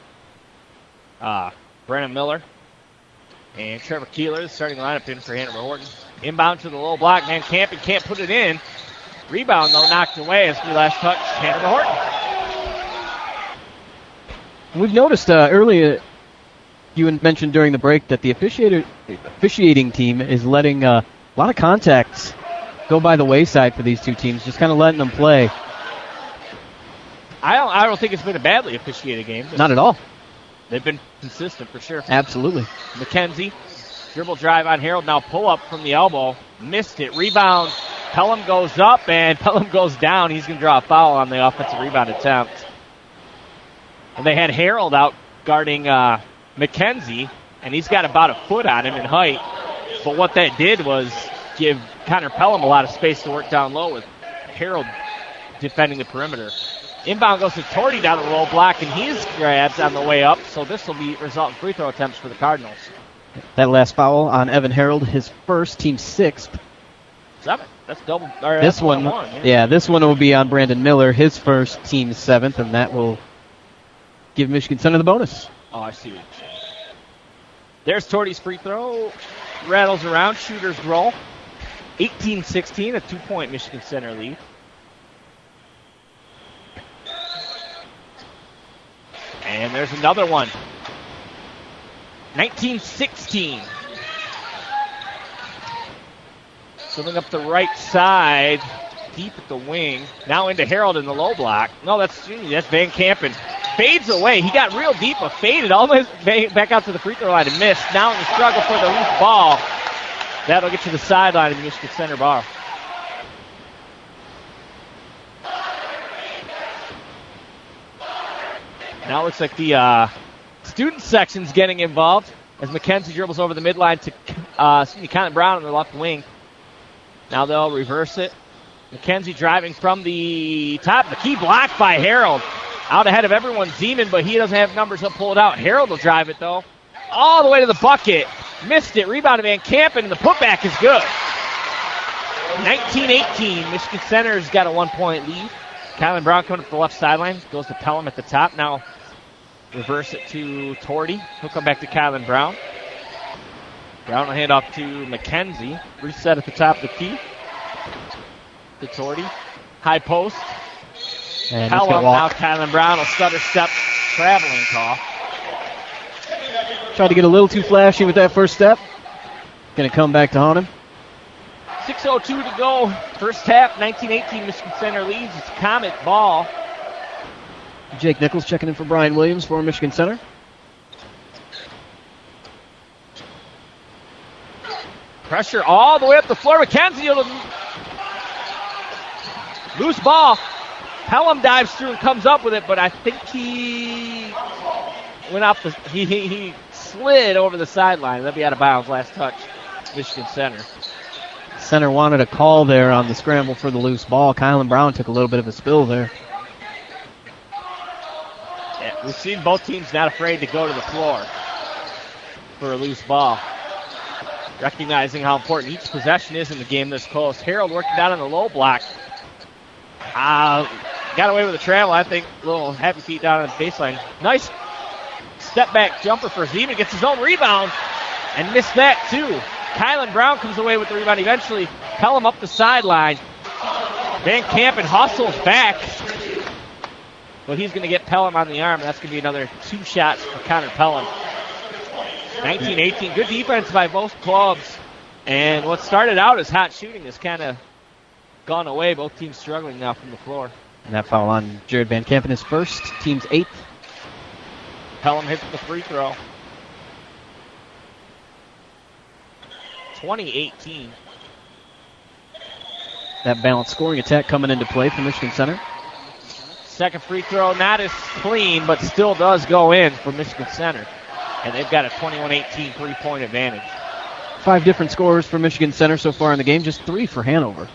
Brennan Miller, and Trevor Keeler, the starting lineup in for Hanover Horton. Inbound to the low block. Van Kampen can't put it in. Rebound, though, knocked away as the last touch. Hanover Horton. We've noticed earlier, you had mentioned during the break that the officiating team is letting a lot of contacts go by the wayside for these two teams, just kind of letting them play. I don't think it's been a badly officiated game. Not at all. They've been consistent for sure. Absolutely. McKenzie, dribble drive on Harold, now pull up from the elbow. Missed it. Rebound. Pelham goes up and Pelham goes down. He's going to draw a foul on the offensive rebound attempt. And they had Harold out guarding McKenzie, and he's got about a foot on him in height. But what that did was give Connor Pelham a lot of space to work down low with Harold defending the perimeter. Inbound goes to Torty down the low block, and he's grabbed on the way up, so this will be result in free throw attempts for the Cardinals. That last foul on Evan Harold, his first, team sixth. 7. That's double. This one, this one will be on Brandon Miller, his first, team seventh, and that will give Michigan Center the bonus. Oh, I see what you're saying. There's Torty's free throw. Rattles around, shooters roll. 18-16, a 2-point Michigan Center lead. And there's another one. 19-16. Swimming up the right side, deep at the wing. Now into Harold in the low block. No, that's Van Kampen. Fades away. He got real deep, but faded all the way back out to the free throw line and missed. Now in the struggle for the loose ball. That'll get to the sideline of Michigan Center ball. Now it looks like the student section's getting involved as McKenzie dribbles over the midline to Connor Brown on the left wing. Now they'll reverse it. McKenzie driving from the top. The key blocked by Harold. Out ahead of everyone, Zeman, but he doesn't have numbers. He'll pull it out. Harold will drive it, though. All the way to the bucket. Missed it. Rebound to Van Kampen, and the putback is good. 19-18. Michigan Center's got a 1-point lead. Kylan Brown coming up the left sideline. Goes to Pelham at the top. Now reverse it to Torty. He'll come back to Kylan Brown. Brown will hand off to McKenzie. Reset at the top of the key. To Torty. High post. And Pelham, now Kylan Brown will stutter step traveling call. Tried to get a little too flashy with that first step. Going to come back to haunt him. 6:02 to go. First half, 19-18 Michigan Center leads. It's Comet ball. Jake Nichols checking in for Brian Williams for Michigan Center. Pressure all the way up the floor. McKenzie, loose ball. Pelham dives through and comes up with it, but I think he went off he slid over the sideline. That'll be out of bounds. Last touch, Michigan Center. Center wanted a call there on the scramble for the loose ball. Kylan Brown took a little bit of a spill there. Yeah, we've seen both teams not afraid to go to the floor for a loose ball. Recognizing how important each possession is in the game this close. Harold working down on the low block. Got away with a travel, I think. A little happy feet down on the baseline. Nice step back jumper for Zeman. Gets his own rebound and missed that too. Kylan Brown comes away with the rebound eventually. Pelham up the sideline. Van Kampen hustles back. But he's going to get Pelham on the arm. That's going to be another 2 shots for Connor Pelham. 19-18. Good defense by both clubs. And what started out as hot shooting has kind of gone away. Both teams struggling now from the floor. And that foul on Jared Van Kampen is first, team's 8th. Pelham hits the free throw. 20-18. That balanced scoring attack coming into play for Michigan Center. Second free throw, not as clean, but still does go in for Michigan Center. And they've got a 21-18 3-point advantage. 5 different scorers for Michigan Center so far in the game, just 3 for Hanover.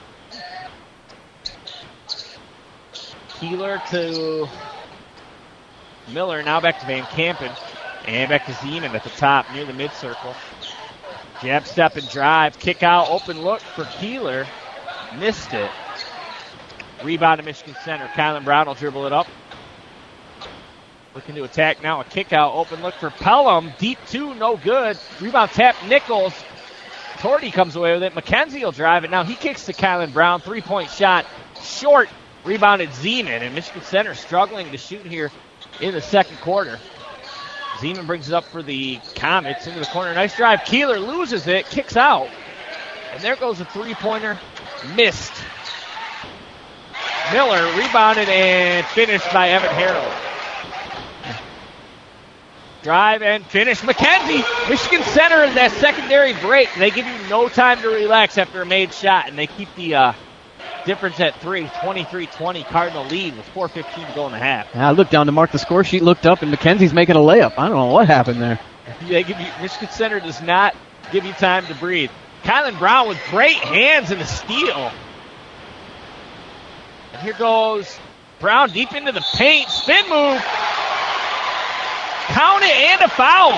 Keeler to Miller, now back to Van Kampen. And back to Zeman at the top, near the mid-circle. Jab step and drive, kick out, open look for Keeler. Missed it. Rebound to Michigan Center. Kylan Brown will dribble it up. Looking to attack now. A kick out. Open look for Pelham. Deep 2, no good. Rebound tap Nichols. Torty comes away with it. McKenzie will drive it. Now he kicks to Kylan Brown. 3-point shot. Short. Rebounded Zeman. And Michigan Center struggling to shoot here in the second quarter. Zeman brings it up for the Comets into the corner. Nice drive. Keeler loses it. Kicks out. And there goes a 3-pointer. Missed. Miller rebounded and finished by Evan Harold. Drive and finish. McKenzie. Michigan Center in that secondary break. They give you no time to relax after a made shot, and they keep the difference at 3. 23-20 Cardinal lead with 4:15 to go in the half. I looked down to mark the score sheet, looked up, and McKenzie's making a layup. I don't know what happened there. Michigan Center does not give you time to breathe. Kylan Brown with great hands in the steal. And here goes Brown deep into the paint. Spin move. Count it and a foul.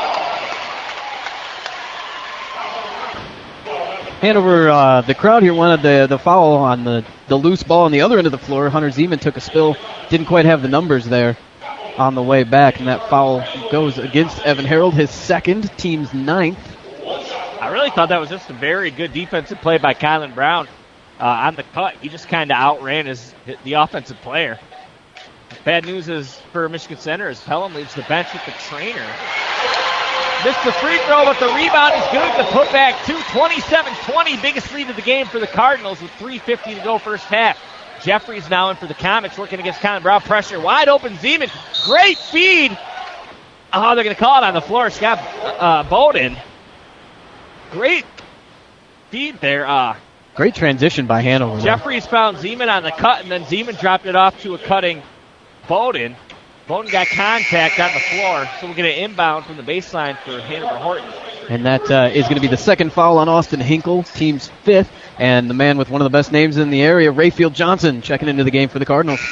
Hanover, the crowd here wanted the foul on the loose ball on the other end of the floor. Hunter Zeman took a spill. Didn't quite have the numbers there on the way back. And that foul goes against Evan Harold, his second, team's 9th. I really thought that was just a very good defensive play by Kylan Brown on the cut. He just kind of outran the offensive player. Bad news is for Michigan Center as Pelham leaves the bench with the trainer. Missed the free throw, but the rebound is good. The putback to 27-20. Biggest lead of the game for the Cardinals with 3:50 to go first half. Jeffries now in for the Comets, working against Kylan Brown. Pressure, wide open Zeman. Great feed. Oh, they're going to call it on the floor. Scott Bowden. Great feed there. Great transition by Hanover. Jeffries found Zeman on the cut, and then Zeman dropped it off to a cutting Bowden. Bowden got contact on the floor, so we'll get an inbound from the baseline for Hanover Horton. And that is going to be the second foul on Austin Hinkle, team's 5th. And the man with one of the best names in the area, Rayfield Johnson, checking into the game for the Cardinals.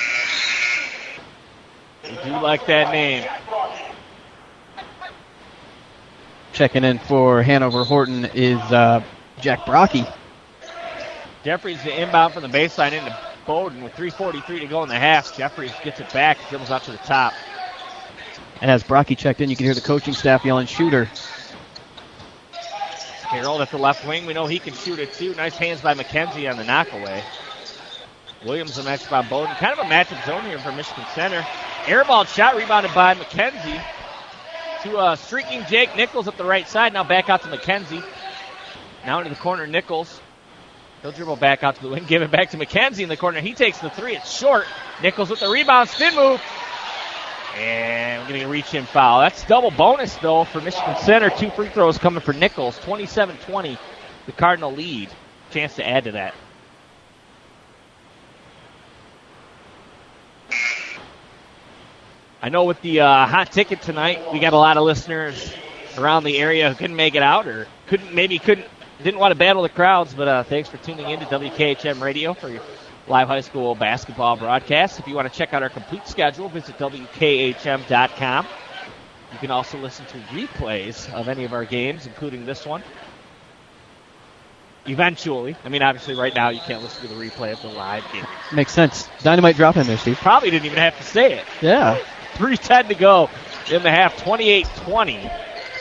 I do like that name. Checking in for Hanover Horton is Jack Brocky. Jeffries the inbound from the baseline into Bowden with 3:43 to go in the half. Jeffries gets it back, dribbles out to the top. And as Brocky checked in, you can hear the coaching staff yelling, shooter. Harold at the left wing. We know he can shoot it too. Nice hands by McKenzie on the knockaway. Williams a match by Bowden. Kind of a matchup zone here for Michigan Center. Airball shot rebounded by McKenzie. To streaking Jake Nichols up the right side. Now back out to McKenzie. Now into the corner, Nichols. He'll dribble back out to the wing. Give it back to McKenzie in the corner. He takes the 3. It's short. Nichols with the rebound. Spin move. And we're getting a reach-in foul. That's double bonus, though, for Michigan Center. 2 free throws coming for Nichols. 27-20, the Cardinal lead. Chance to add to that. I know with the hot ticket tonight, we got a lot of listeners around the area who couldn't make it out or didn't want to battle the crowds, but thanks for tuning in to WKHM Radio for your live high school basketball broadcast. If you want to check out our complete schedule, visit WKHM.com. You can also listen to replays of any of our games, including this one. Eventually. I mean, obviously right now you can't listen to the replay of the live game. Makes sense. Dynamite drop in there, Steve. Probably didn't even have to say it. Yeah. 3:10 to go in the half, 28-20.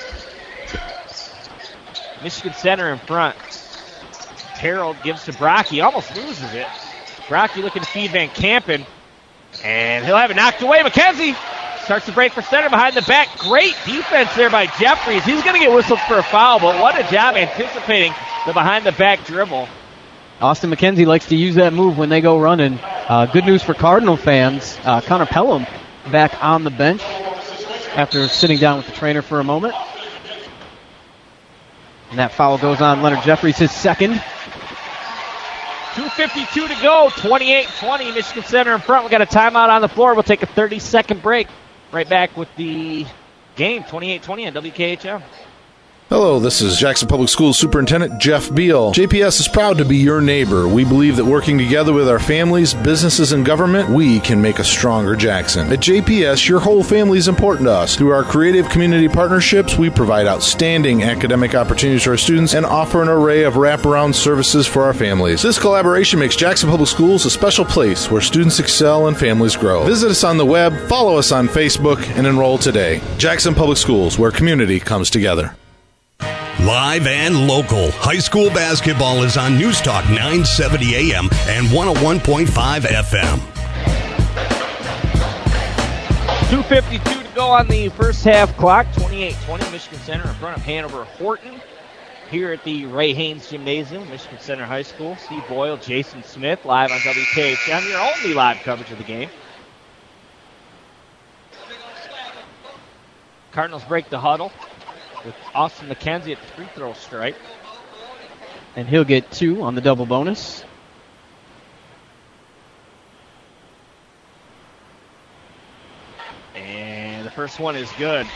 Michigan Center in front. Harold gives to Brocky, almost loses it. Brocky looking to feed Van Kampen, and he'll have it knocked away. McKenzie starts to break for center behind the back. Great defense there by Jeffries. He's going to get whistled for a foul, but what a job anticipating the behind-the-back dribble. Austin McKenzie likes to use that move when they go running. Good news for Cardinal fans. Connor Pelham back on the bench after sitting down with the trainer for a moment. And that foul goes on Leonard Jeffries, his second. 2:52 to go, 28-20, Michigan Center in front. We got a timeout on the floor. We'll take a 30-second break. Right back with the game, 28-20 on WKHM. Hello, this is Jackson Public Schools Superintendent Jeff Beal. JPS is proud to be your neighbor. We believe that working together with our families, businesses, and government, we can make a stronger Jackson. At JPS, your whole family is important to us. Through our creative community partnerships, we provide outstanding academic opportunities to our students and offer an array of wraparound services for our families. This collaboration makes Jackson Public Schools a special place where students excel and families grow. Visit us on the web, follow us on Facebook, and enroll today. Jackson Public Schools, where community comes together. Live and local. High school basketball is on News Talk 970 AM and 101.5 FM. 2:52 to go on the first half clock. 28-20, Michigan Center in front of Hanover Horton here at the Ray Haynes Gymnasium, Michigan Center High School. Steve Boyle, Jason Smith, live on WKHM, your only live coverage of the game. Cardinals break the huddle with Austin McKenzie at the free throw stripe. And he'll get 2 on the double bonus. And the first one is good.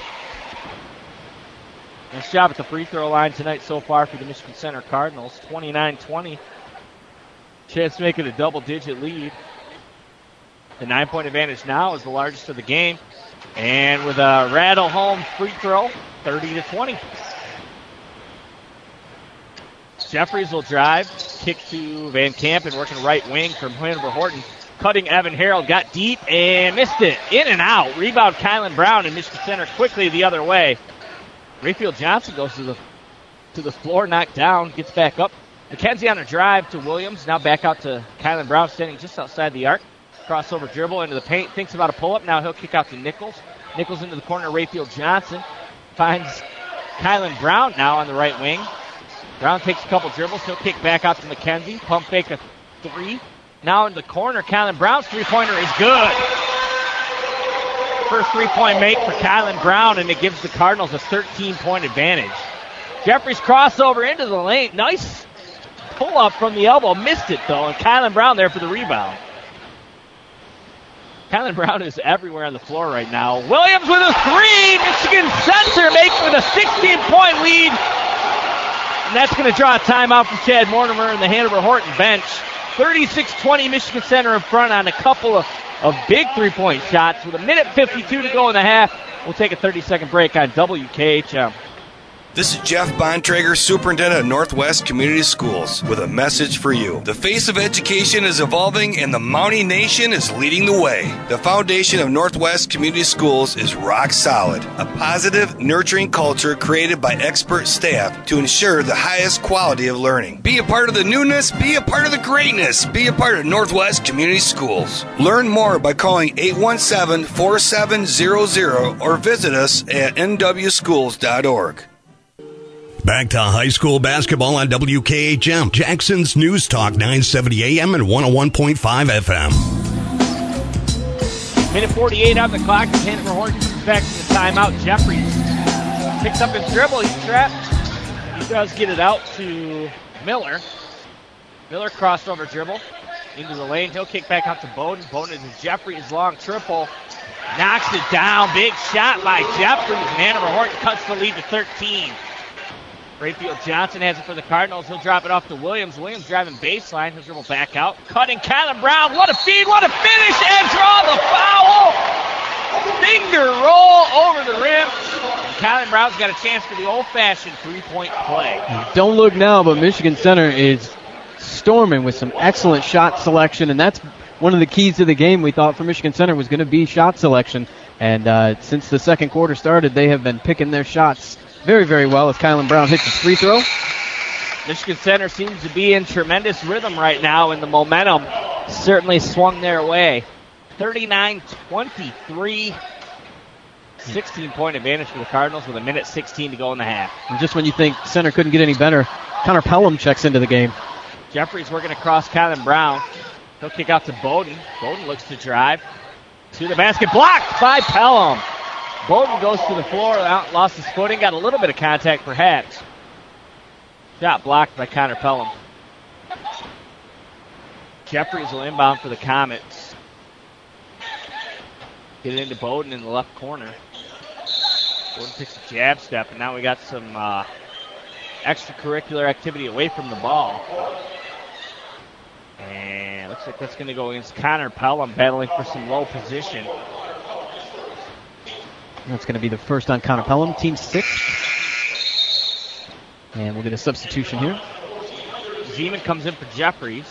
Nice job at the free throw line tonight so far for the Michigan Center Cardinals. 29-20. Chance to make it a double-digit lead. The 9-point advantage now is the largest of the game. And with a rattle home free throw, 30-20. Jeffries will drive, kick to Van Kampen, working right wing from Hanover Horton. Cutting Evan Harold, got deep and missed it. In and out. Rebound Kylan Brown, and Michigan Center quickly the other way. Rayfield Johnson goes to the floor, knocked down, gets back up. McKenzie on a drive to Williams, now back out to Kylan Brown, standing just outside the arc. Crossover dribble into the paint, thinks about a pull-up. Now he'll kick out to Nichols. Nichols into the corner, Rayfield Johnson. Finds Kylan Brown now on the right wing. Brown takes a couple dribbles. He'll kick back out to McKenzie. Pump fake a 3. Now in the corner, Kylan Brown's three-pointer is good. First three-point make for Kylan Brown, and it gives the Cardinals a 13-point advantage. Jeffries crossover into the lane. Nice pull-up from the elbow. Missed it, though, and Kylan Brown there for the rebound. Kylan Brown is everywhere on the floor right now. Williams with a 3. Michigan Center makes it a 16-point lead. And that's going to draw a timeout from Chad Mortimer and the Hanover Horton bench. 36-20, Michigan Center in front on a couple of big three-point shots. With a minute 52 to go in the half, we'll take a 30-second break on WKHM. This is Jeff Bontrager, Superintendent of Northwest Community Schools, with a message for you. The face of education is evolving, and the Mountie Nation is leading the way. The foundation of Northwest Community Schools is rock solid, a positive, nurturing culture created by expert staff to ensure the highest quality of learning. Be a part of the newness, be a part of the greatness, be a part of Northwest Community Schools. Learn more by calling 817-4700 or visit us at nwschools.org. Back to high school basketball on WKHM, Jackson's News Talk 970 AM and 101.5 FM. Minute 48 on the clock. Hanover Horton comes back to the timeout. Jeffries picks up his dribble. He's trapped. He does get it out to Miller. Miller crossover dribble into the lane. He'll kick back out to Bowden. Bowden is Jeffries' long triple. Knocks it down. Big shot by Jeffries. And Hanover Horton cuts the lead to 13. Rayfield Johnson has it for the Cardinals. He'll drop it off to Williams. Williams driving baseline. He'll dribble back out. Cutting Kylan Brown. What a feed. What a finish. And draw the foul. Finger roll over the rim. And Kylan Brown's got a chance for the old-fashioned three-point play. Don't look now, but Michigan Center is storming with some excellent shot selection, and that's one of the keys to the game we thought for Michigan Center was going to be shot selection. And since the second quarter started, they have been picking their shots very, very well as Kylan Brown hits his free throw. Michigan Center seems to be in tremendous rhythm right now, and the momentum certainly swung their way. 39-23, 16-point advantage for the Cardinals with a minute 16 to go in the half. And just when you think Center couldn't get any better, Connor Pelham checks into the game. Jeffries working across Kylan Brown. He'll kick out to Bowden. Bowden looks to drive to the basket. Blocked by Pelham. Bowden goes to the floor, lost his footing, got a little bit of contact perhaps. Shot blocked by Connor Pelham. Jeffries will inbound for the Comets. Get it into Bowden in the left corner. Bowden takes a jab step, and now we got some extracurricular activity away from the ball. And looks like that's going to go against Connor Pelham, battling for some low position. That's going to be the first on Connor Pelham, team 6. And we'll get a substitution here. Zeman comes in for Jeffries.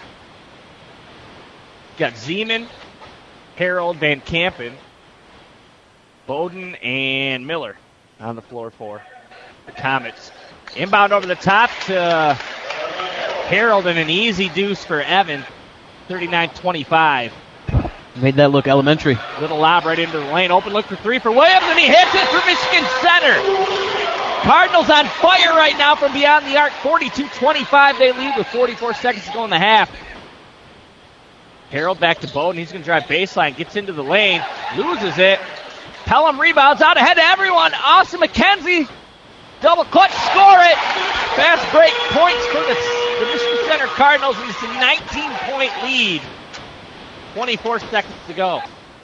Got Zeman, Harold, Van Kampen, Bowden, and Miller on the floor for the Comets. Inbound over the top to Harold, and an easy deuce for Evan, 39-25. Made that look elementary. Little lob right into the lane. Open look for three for Williams, and he hits it for Michigan Center. Cardinals on fire right now from beyond the arc. 42-25 they lead with 44 seconds to go in the half. Harold back to Bowden. He's going to drive baseline. Gets into the lane. Loses it. Pelham rebounds out ahead of everyone. Austin McKenzie. Double clutch. Score it. Fast break points for the Michigan Center Cardinals. And it's a 19-point lead. 24 seconds to go.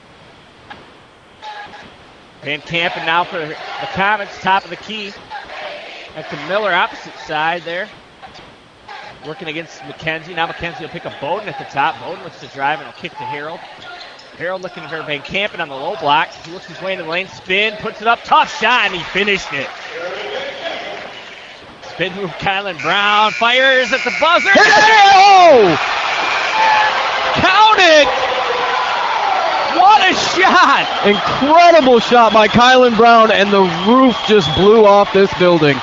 Van Kampen now for the Comets, top of the key. That's to Miller, opposite side there. Working against McKenzie. Now McKenzie will pick up Bowden at the top. Bowden looks to drive and will kick to Harold. Harold looking for Van Kampen on the low block. He looks his way into the lane. Spin, puts it up. Tough shot, and he finished it. Spin move, Kylan Brown. Fires at the buzzer. Oh! Counted! What a shot! Incredible shot by Kylan Brown, and the roof just blew off this building.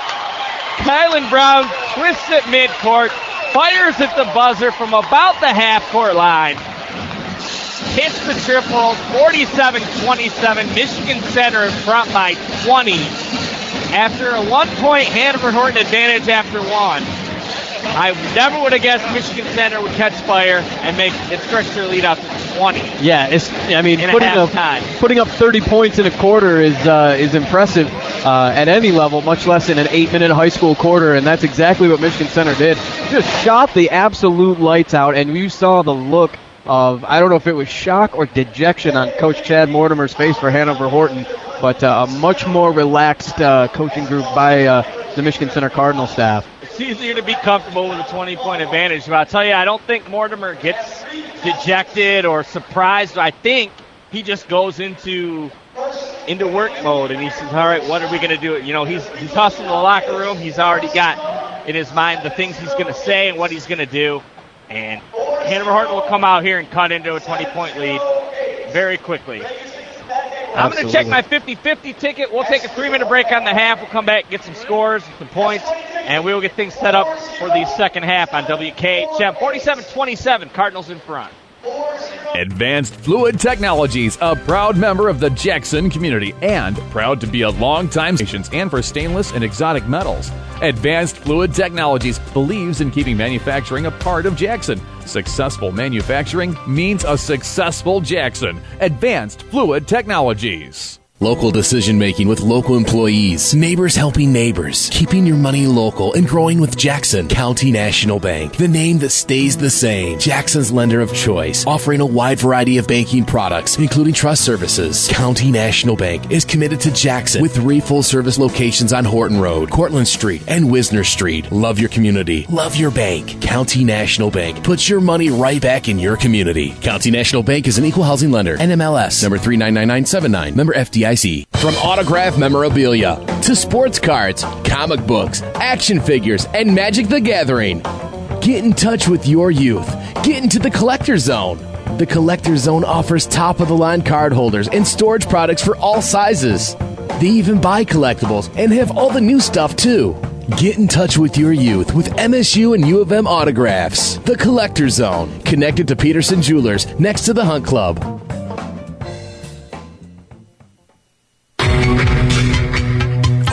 Kylan Brown twists at midcourt, fires at the buzzer from about the half-court line. Hits the triple, 47-27. Michigan Center in front by 20. After a 1-point Hannaford Horton advantage after one. I never would have guessed Michigan Center would catch fire and stretch their lead out to 20. Yeah, putting up 30 points in a quarter is impressive at any level, much less in an 8-minute high school quarter, and that's exactly what Michigan Center did. Just shot the absolute lights out, and you saw the look of, I don't know if it was shock or dejection on Coach Chad Mortimer's face for Hannaford Horton, but a much more relaxed coaching group by the Michigan Center Cardinal staff. It's easier to be comfortable with a 20-point advantage, but I'll tell you, I don't think Mortimer gets dejected or surprised. I think he just goes into work mode, and he says, all right, what are we going to do? You know, he's hustling the locker room. He's already got in his mind the things he's going to say and what he's going to do. And Hannaford Horton will come out here and cut into a 20-point lead very quickly. I'm going to check my 50-50 ticket. We'll take a 3-minute break on the half. We'll come back, get some scores, some points, and we will get things set up for the second half on WKHM. 47-27, Cardinals in front. Advanced Fluid Technologies, a proud member of the Jackson community and proud to be a long-time patient and for stainless and exotic metals. Advanced Fluid Technologies believes in keeping manufacturing a part of Jackson. Successful manufacturing means a successful Jackson. Advanced Fluid Technologies. Local decision making with local employees. Neighbors helping neighbors. Keeping your money local and growing with Jackson County National Bank. The name that stays the same. Jackson's lender of choice. Offering a wide variety of banking products, including trust services. County National Bank is committed to Jackson with 3 full-service locations on Horton Road, Cortlandt Street, and Wisner Street. Love your community. Love your bank. County National Bank puts your money right back in your community. County National Bank is an equal housing lender. NMLS number 399979. Member FDIC. From autograph memorabilia to sports cards, comic books, action figures, and Magic the Gathering. Get in touch with your youth. Get into the Collector Zone. The Collector Zone offers top-of-the-line card holders and storage products for all sizes. They even buy collectibles and have all the new stuff, too. Get in touch with your youth with MSU and U of M autographs. The Collector Zone, connected to Peterson Jewelers, next to the Hunt Club.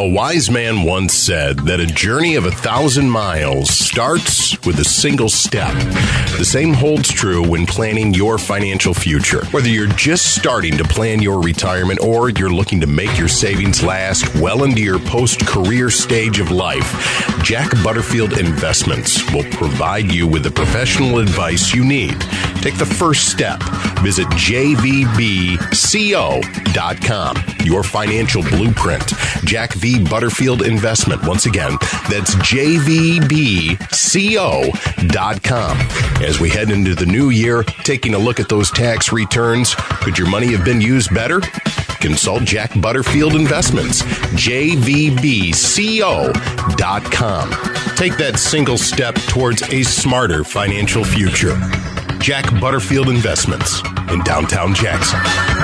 A wise man once said that a journey of 1,000 miles starts with a single step. The same holds true when planning your financial future. Whether you're just starting to plan your retirement or you're looking to make your savings last well into your post-career stage of life, Jack Butterfield Investments will provide you with the professional advice you need. Take the first step. Visit jvbco.com. Your financial blueprint. Jack V. Butterfield Investment. Once again, that's jvbco.com. As we head into the new year, taking a look at those tax returns, could your money have been used better? Consult Jack Butterfield Investments, jvbco.com. Take that single step towards a smarter financial future. Jack Butterfield Investments in downtown Jackson.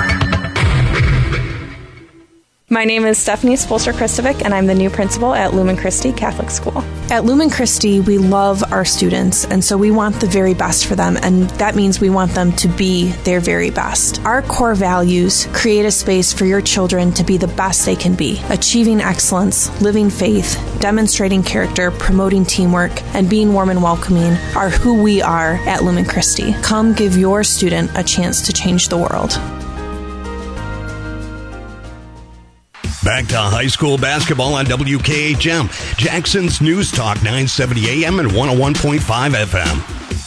My name is Stephanie Spolster-Kristovic, and I'm the new principal at Lumen Christi Catholic School. At Lumen Christi, we love our students, and so we want the very best for them, and that means we want them to be their very best. Our core values create a space for your children to be the best they can be, achieving excellence, living faith, demonstrating character, promoting teamwork, and being warm and welcoming are who we are at Lumen Christi. Come give your student a chance to change the world. Back to high school basketball on WKHM, Jackson's News Talk 970 AM and 101.5 FM.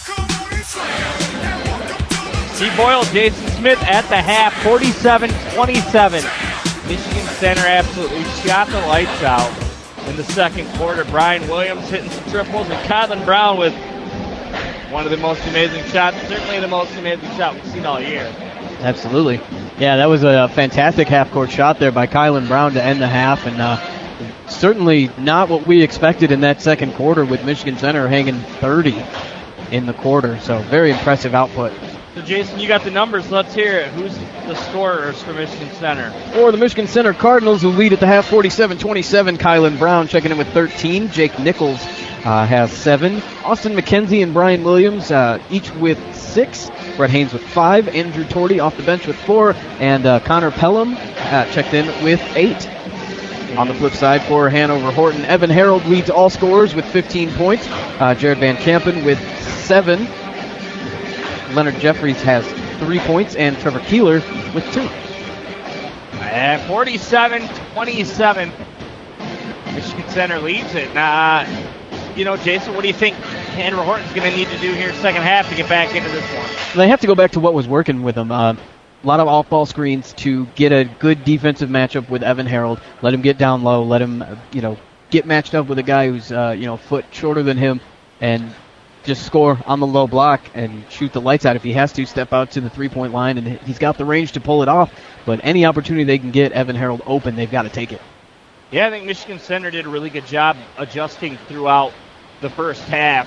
Steve Boyle, Jason Smith at the half, 47-27. Michigan Center absolutely shot the lights out in the second quarter. Brian Williams hitting some triples, and Kylan Brown with one of the most amazing shots, certainly the most amazing shot we've seen all year. Absolutely. Yeah, that was a fantastic half-court shot there by Kylan Brown to end the half, and certainly not what we expected in that second quarter with Michigan Center hanging 30 in the quarter. So very impressive output. So, Jason, you got the numbers. Let's hear it. Who's the scorers for Michigan Center? For the Michigan Center Cardinals, who lead at the half 47-27, Kylan Brown checking in with 13. Jake Nichols has 7. Austin McKenzie and Brian Williams each with 6. Brett Haynes with 5. Andrew Torty off the bench with 4. And Connor Pelham checked in with 8. On the flip side for Hanover Horton, Evan Harold leads all scorers with 15 points. Jared Van Kampen with 7. Leonard Jeffries has 3 points, and Trevor Keeler with 2. At 47-27, Michigan Center leads it. Jason, what do you think Hanover Horton's going to need to do here second half to get back into this one? They have to go back to what was working with them. A lot of off-ball screens to get a good defensive matchup with Evan Harold. Let him get down low. Let him, get matched up with a guy who's, a foot shorter than him, and just score on the low block and shoot the lights out. If he has to, step out to the three-point line, and he's got the range to pull it off. But any opportunity they can get Evan Harold open, they've got to take it. Yeah, I think Michigan Center did a really good job adjusting throughout the first half.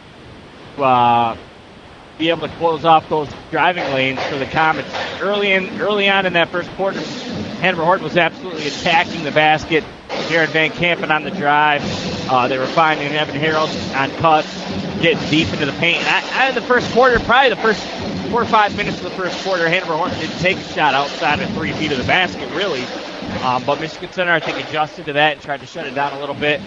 Be able to close off those driving lanes for the Comets. Early on in that first quarter, Hanover Horton was absolutely attacking the basket. Jared Van Kampen on the drive. They were finding Evan Harold on cuts, getting deep into the paint. And the first quarter, probably the first 4 or 5 minutes of the first quarter, Hanover Horton didn't take a shot outside of 3 feet of the basket, really. But Michigan Center, I think, adjusted to that and tried to shut it down a little bit.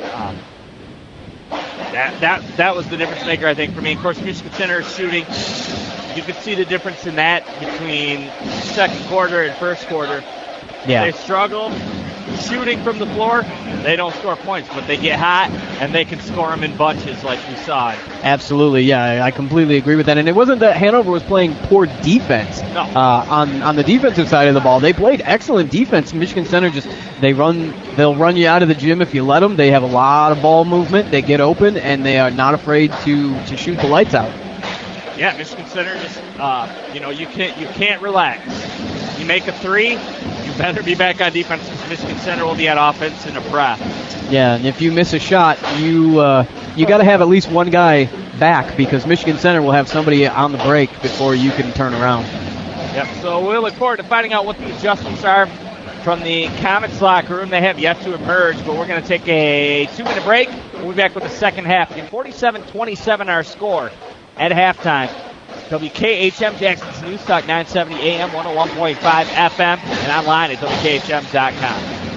That was the difference maker, I think, for me. Of course, Michigan Center shooting. You could see the difference in that between second quarter and first quarter. Yeah. They struggle shooting from the floor. They don't score points, but they get hot, and they can score them in bunches like we saw. Absolutely, yeah, I completely agree with that. And it wasn't that Hanover was playing poor defense. No. On the defensive side of the ball, they played excellent defense. Michigan Center they'll run you out of the gym if you let them. They have a lot of ball movement. They get open, and they are not afraid to shoot the lights out. Yeah, Michigan Center just you can't relax. You make a 3, you better be back on defense because Michigan Center will be at offense in a breath. Yeah, and if you miss a shot, you got to have at least one guy back because Michigan Center will have somebody on the break before you can turn around. Yep, so we'll look forward to finding out what the adjustments are from the Comets locker room. They have yet to emerge, but we're going to take a 2-minute break. We'll be back with the second half. Again, 47-27 our score at halftime. WKHM Jackson's News Talk 970 AM, 101.5 FM, and online at WKHM.com.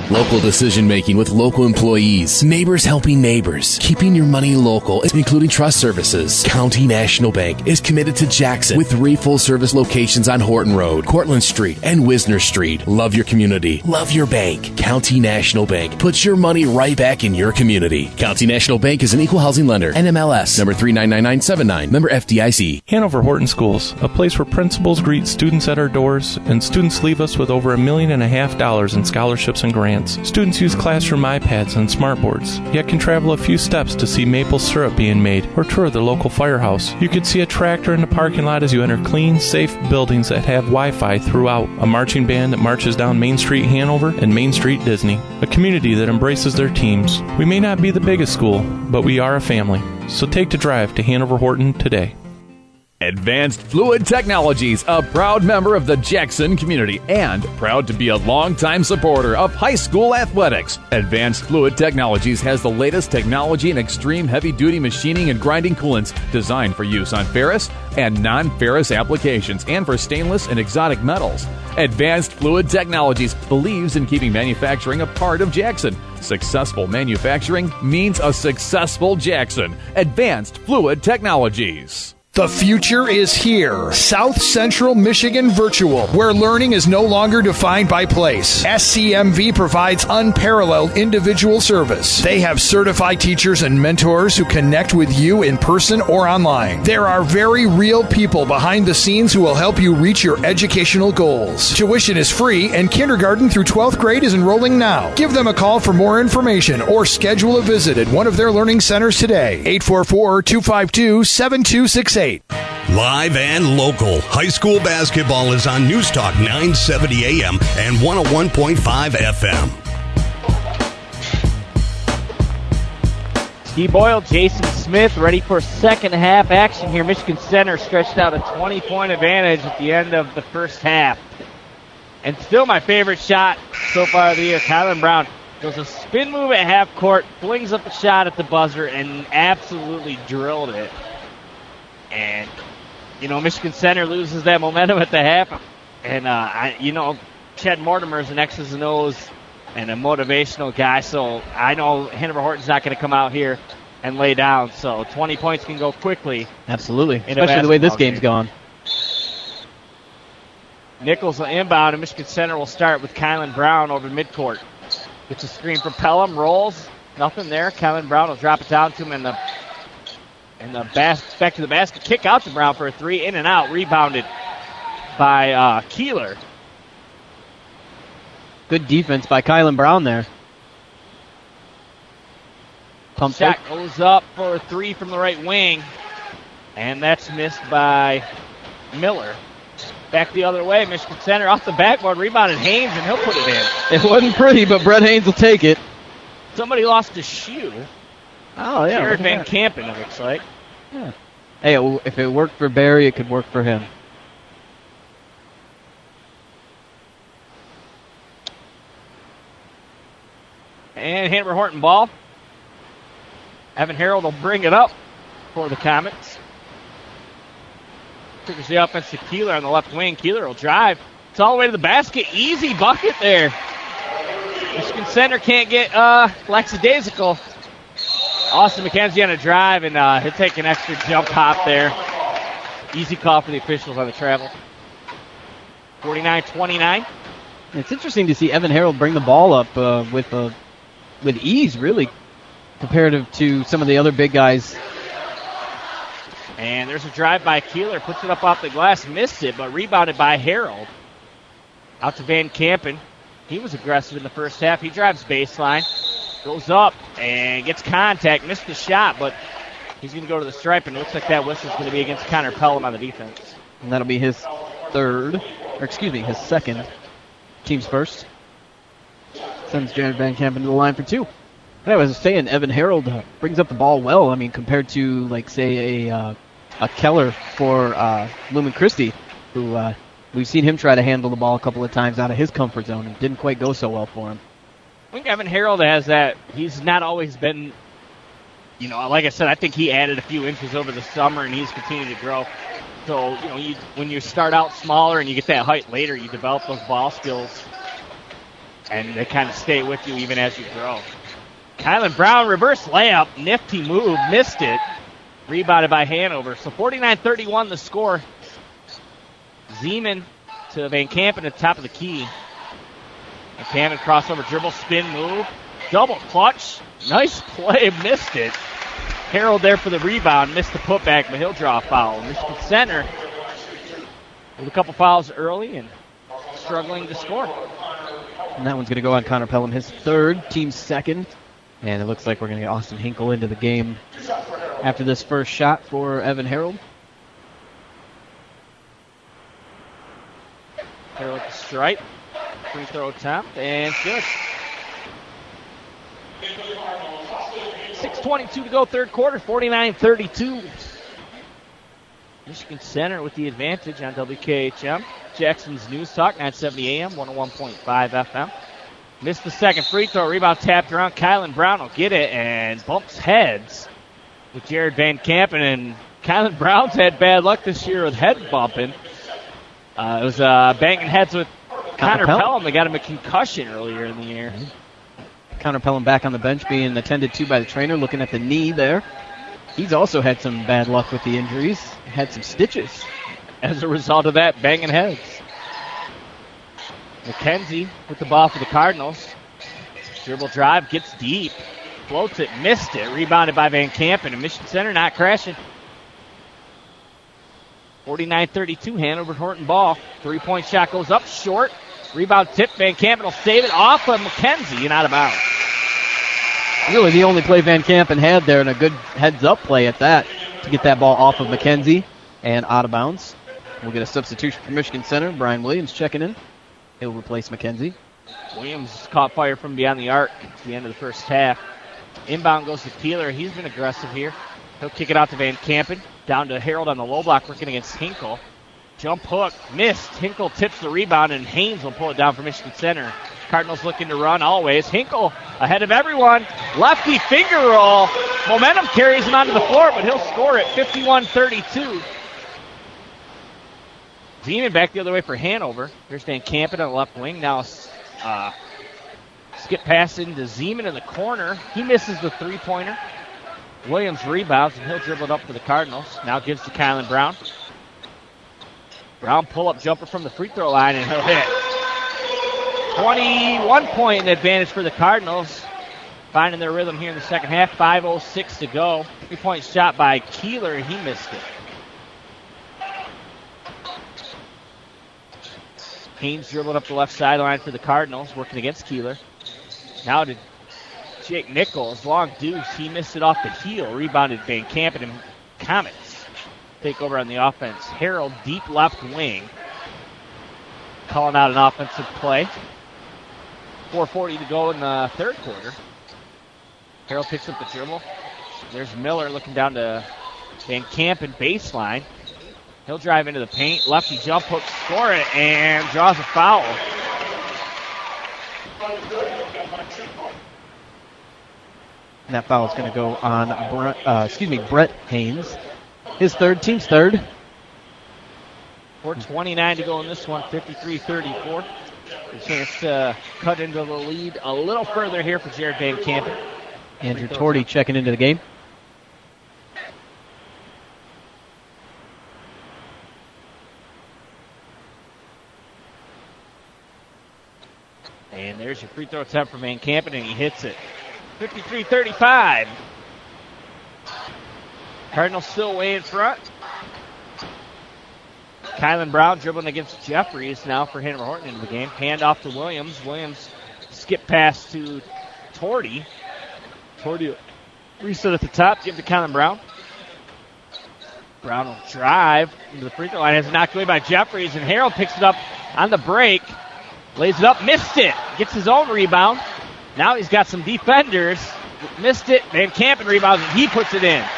Local decision making with local employees. Neighbors helping neighbors. Keeping your money local, including trust services. County National Bank is committed to Jackson with 3 full-service locations on Horton Road, Cortlandt Street, and Wisner Street. Love your community. Love your bank. County National Bank. Put your money right back in your community. County National Bank is an equal housing lender. NMLS number 399979. Member FDIC. Hanover Horton Schools, a place where principals greet students at our doors and students leave us with over $1.5 million in scholarships and grants. Students use classroom iPads and smartboards, yet can travel a few steps to see maple syrup being made or tour the local firehouse. You can see a tractor in the parking lot as you enter clean, safe buildings that have Wi-Fi throughout, a marching band that marches down Main Street Hanover and Main Street Disney, a community that embraces their teams. We may not be the biggest school, but we are a family. So take the drive to Hanover Horton today. Advanced Fluid Technologies, a proud member of the Jackson community and proud to be a longtime supporter of high school athletics. Advanced Fluid Technologies has the latest technology in extreme heavy-duty machining and grinding coolants designed for use on ferrous and non-ferrous applications and for stainless and exotic metals. Advanced Fluid Technologies believes in keeping manufacturing a part of Jackson. Successful manufacturing means a successful Jackson. Advanced Fluid Technologies. The future is here. South Central Michigan Virtual, where learning is no longer defined by place. SCMV provides unparalleled individual service. They have certified teachers and mentors who connect with you in person or online. There are very real people behind the scenes who will help you reach your educational goals. Tuition is free and kindergarten through 12th grade is enrolling now. Give them a call for more information or schedule a visit at one of their learning centers today. 844-252-7268. Live and local. High school basketball is on News Talk 970 AM and 101.5 FM. Steve Boyle, Jason Smith ready for second half action here. Michigan Center stretched out a 20-point advantage at the end of the first half. And still my favorite shot so far of the year, Kylan Brown does a spin move at half court, flings up a shot at the buzzer, and absolutely drilled it. And, Michigan Center loses that momentum at the half. And, Chad Mortimer is an X's and O's and a motivational guy. So I know Hanover Horton's not going to come out here and lay down. So 20 points can go quickly. Absolutely, especially the way this game's gone. Nichols will inbound, and Michigan Center will start with Kylan Brown over midcourt. Gets a screen from Pelham, rolls. Nothing there. Kylan Brown will drop it down to him in the back to the basket, kick out to Brown for a three, in and out, rebounded by Keeler. Good defense by Kylan Brown there. Pump shot goes up for a three from the right wing, and that's missed by Miller. Back the other way, Michigan Center off the backboard, rebounded Haynes, and he'll put it in. It wasn't pretty, but Brett Haynes will take it. Somebody lost a shoe. Oh, yeah. Jared Van Kampen, it looks like. Yeah. Hey, if it worked for Barry, it could work for him. And Hanover Horton ball. Evan Harold will bring it up for the Comets. Triggers the offense to Keeler on the left wing. Keeler will drive. It's all the way to the basket. Easy bucket there. Michigan Center can't get lackadaisical. Austin McKenzie on a drive, and he'll take an extra jump hop there. Easy call for the officials on the travel. 49-29. It's interesting to see Evan Harold bring the ball up with ease, really, comparative to some of the other big guys. And there's a drive by Keeler. Puts it up off the glass. Missed it, but rebounded by Harold. Out to Van Kampen. He was aggressive in the first half. He drives baseline. Goes up and gets contact. Missed the shot, but he's going to go to the stripe, and it looks like that whistle's going to be against Connor Pelham on the defense. And that'll be his his second. Team's first. Sends Jared Van Kampen to the line for two. But I was saying, Evan Harold brings up the ball well. I mean, compared to, like, say, a Keller for Lumen Christi, who we've seen him try to handle the ball a couple of times out of his comfort zone and didn't quite go so well for him. I think Evan Harold has that. He's not always been, like I said, I think he added a few inches over the summer, and he's continued to grow. So, when you start out smaller and you get that height later, you develop those ball skills. And they kind of stay with you even as you grow. Kylan Brown, reverse layup, nifty move, missed it. Rebounded by Hanover. So 49-31 the score. Zeman to Van Kampen at the top of the key. Van Kampen crossover dribble, spin move. Double clutch. Nice play, missed it. Harold there for the rebound, missed the putback, but he'll draw a foul. Michigan Center with a couple fouls early and struggling to score. And that one's going to go on Connor Pelham, his third, team's second. And it looks like we're going to get Austin Hinkle into the game after this first shot for Evan Harold. Harold at the stripe. Free throw attempt, and good. 6:22 to go, third quarter, 49-32. Michigan Center with the advantage on WKHM. Jackson's News Talk, 970 AM, 101.5 FM. Missed the second free throw. Rebound tapped around. Kylan Brown will get it and bumps heads with Jared Van Kampen. And Kylan Brown's had bad luck this year with head bumping. It was banging heads with Connor Pelham. They got him a concussion earlier in the year. Connor Pelham back on the bench being attended to by the trainer, looking at the knee there. He's also had some bad luck with the injuries. Had some stitches as a result of that, banging heads. McKenzie with the ball for the Cardinals. Dribble drive, gets deep. Floats it, missed it. Rebounded by Van Kampen, and Michigan Center not crashing. 49-32, Hanover Horton ball. Three-point shot goes up short. Rebound tip, Van Kampen will save it off of McKenzie and out of bounds. Really the only play Van Kampen had there, and a good heads-up play at that to get that ball off of McKenzie and out of bounds. We'll get a substitution for Michigan Center. Brian Williams checking in. He'll replace McKenzie. Williams caught fire from beyond the arc at the end of the first half. Inbound goes to Keeler. He's been aggressive here. He'll kick it out to Van Kampen. Down to Harold on the low block, working against Hinkle. Jump hook, missed. Hinkle tips the rebound, and Haynes will pull it down for Michigan Center. Cardinals looking to run always. Hinkle ahead of everyone. Lefty finger roll. Momentum carries him onto the floor, but he'll score it 51-32. Zeman back the other way for Hanover. Here's Van Kampen on the left wing. Now skip pass into Zeman in the corner. He misses the three-pointer. Williams rebounds, and he'll dribble it up for the Cardinals. Now gives to Kylan Brown. Brown pull-up jumper from the free throw line, and he'll hit. 21-point advantage for the Cardinals. Finding their rhythm here in the second half. 5:06 to go. Three-point shot by Keeler, and he missed it. Haynes dribbled up the left sideline for the Cardinals, working against Keeler. Now to Jake Nichols, long deuce. He missed it off the heel. Rebounded Van Kampen, and Comets take over on the offense. Harold, deep left wing. Calling out an offensive play. 4:40 to go in the third quarter. Harold picks up the dribble. There's Miller looking down to Van Kampen baseline. He'll drive into the paint. Lefty jump hook, score it, and draws a foul. And that foul is going to go on Brett Haynes. His third, team's third. 4:29 to go in this one, 53-34. A chance to cut into the lead a little further here for Jared Van Kampen. Andrew Torty checking into the game. And there's your free throw attempt for Van Kampen, and he hits it. 53-35. Cardinals still way in front. Kylan Brown dribbling against Jeffries now for Hanover Horton into the game. Hand off to Williams. Williams skip pass to Torty. Torty reset at the top. Give to Kylan Brown. Brown will drive into the free throw line. Has it knocked away by Jeffries, and Harold picks it up on the break. Lays it up, missed it. Gets his own rebound. Now he's got some defenders. Missed it. Van Kampen rebounds, and he puts it in.